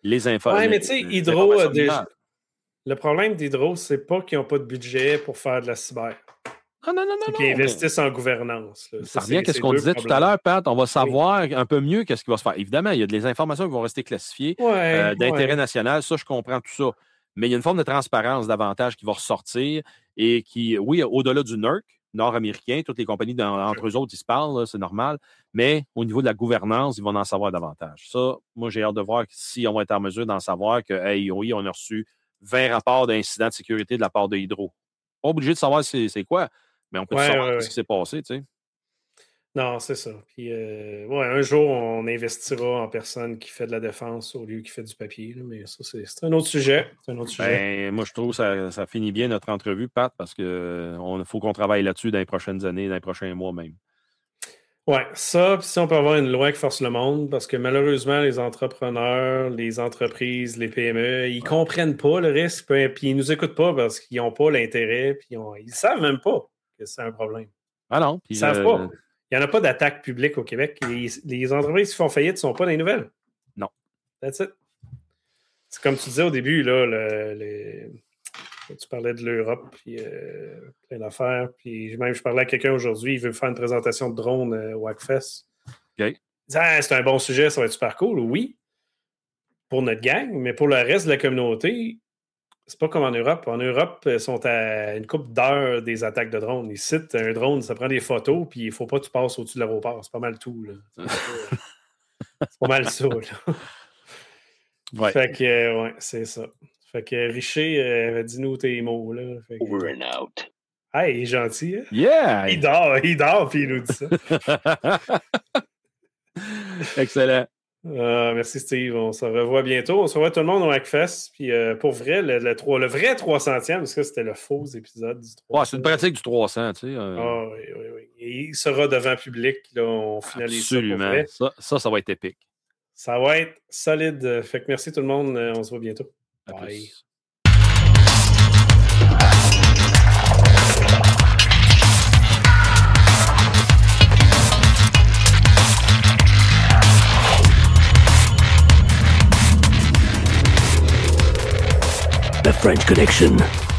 [SPEAKER 3] les infos.
[SPEAKER 2] Oui, mais tu sais, Hydro, euh, déjà, le problème d'Hydro, c'est pas qu'ils n'ont pas de budget pour faire de la cyber.
[SPEAKER 3] Ah, non, non, non.
[SPEAKER 2] C'est qu'ils
[SPEAKER 3] non,
[SPEAKER 2] investissent
[SPEAKER 3] mais...
[SPEAKER 2] en gouvernance. Là.
[SPEAKER 3] Ça, ça revient à ce qu'on disait problèmes. tout à l'heure, Pat. On va savoir oui. un peu mieux qu'est-ce qui va se faire. Évidemment, il y a des informations qui vont rester classifiées
[SPEAKER 2] ouais,
[SPEAKER 3] euh, d'intérêt
[SPEAKER 2] ouais.
[SPEAKER 3] national. Ça, je comprends tout ça. Mais il y a une forme de transparence davantage qui va ressortir et qui, oui, au-delà du N E R C, nord-américain, toutes les compagnies, dans, entre eux autres, ils se parlent, là, c'est normal. Mais au niveau de la gouvernance, ils vont en savoir davantage. Ça, moi, j'ai hâte de voir si on va être en mesure d'en savoir que, hey, oui, on a reçu vingt rapports d'incidents de sécurité de la part de Hydro. Pas obligé de savoir c'est, c'est quoi, mais on peut ouais, savoir ouais, ce ouais. qui s'est passé, tu sais.
[SPEAKER 2] Non, c'est ça. Puis, euh, ouais, un jour, on investira en personne qui fait de la défense au lieu qui fait du papier. Là, mais ça, c'est, c'est un autre sujet. C'est un autre sujet.
[SPEAKER 3] Ben, moi, je trouve que ça, ça finit bien notre entrevue, Pat, parce qu'il faut qu'on travaille là-dessus dans les prochaines années, dans les prochains mois même.
[SPEAKER 2] Oui, ça, puis si on peut avoir une loi qui force le monde, parce que malheureusement, les entrepreneurs, les entreprises, les P M E, ils ne ouais. comprennent pas le risque, puis ils ne nous écoutent pas parce qu'ils n'ont pas l'intérêt, puis ils ne savent même pas que c'est un problème.
[SPEAKER 3] Ah non.
[SPEAKER 2] Ils ne savent euh... pas. Il n'y en a pas d'attaque publique au Québec. Les, les entreprises qui font faillite ne sont pas dans les nouvelles.
[SPEAKER 3] Non.
[SPEAKER 2] That's it. C'est comme tu disais au début, là, le, le, tu parlais de l'Europe, puis euh, plein d'affaires. Puis même, je parlais à quelqu'un aujourd'hui, il veut faire une présentation de drone euh, au Hackfest.
[SPEAKER 3] OK. Il
[SPEAKER 2] dit, ah, c'est un bon sujet, ça va être super cool. Oui, pour notre gang, mais pour le reste de la communauté, c'est pas comme en Europe. En Europe, ils sont à une couple d'heures des attaques de drones. Ici, un drone, ça prend des photos, puis il faut pas que tu passes au-dessus de l'aéroport. C'est pas mal tout, là. C'est pas, c'est pas mal ça, là.
[SPEAKER 3] Ouais.
[SPEAKER 2] Fait que, euh, ouais, c'est ça. Fait que Richer, euh, dis-nous tes mots, là. Fait que...
[SPEAKER 4] Over and out.
[SPEAKER 2] Hey, il est gentil, hein?
[SPEAKER 3] Yeah!
[SPEAKER 2] Il dort, il dort, puis il nous dit ça.
[SPEAKER 3] Excellent.
[SPEAKER 2] Uh, merci Steve, on se revoit bientôt. On se revoit tout le monde au Hackfest. Puis euh, pour vrai, le, le, le, le vrai trois centième, parce que c'était le faux épisode du trois cents.
[SPEAKER 3] Ouais, c'est une pratique du trois cents, tu sais. Euh...
[SPEAKER 2] Ah oui, oui, oui. Et il sera devant public, là, on finalise
[SPEAKER 3] Absolument.
[SPEAKER 2] ça pour vrai.
[SPEAKER 3] Ça, ça, ça va être épique.
[SPEAKER 2] Ça va être solide. Fait que merci tout le monde, on se voit bientôt.
[SPEAKER 3] À
[SPEAKER 2] Bye.
[SPEAKER 3] Plus.
[SPEAKER 5] The French Connection.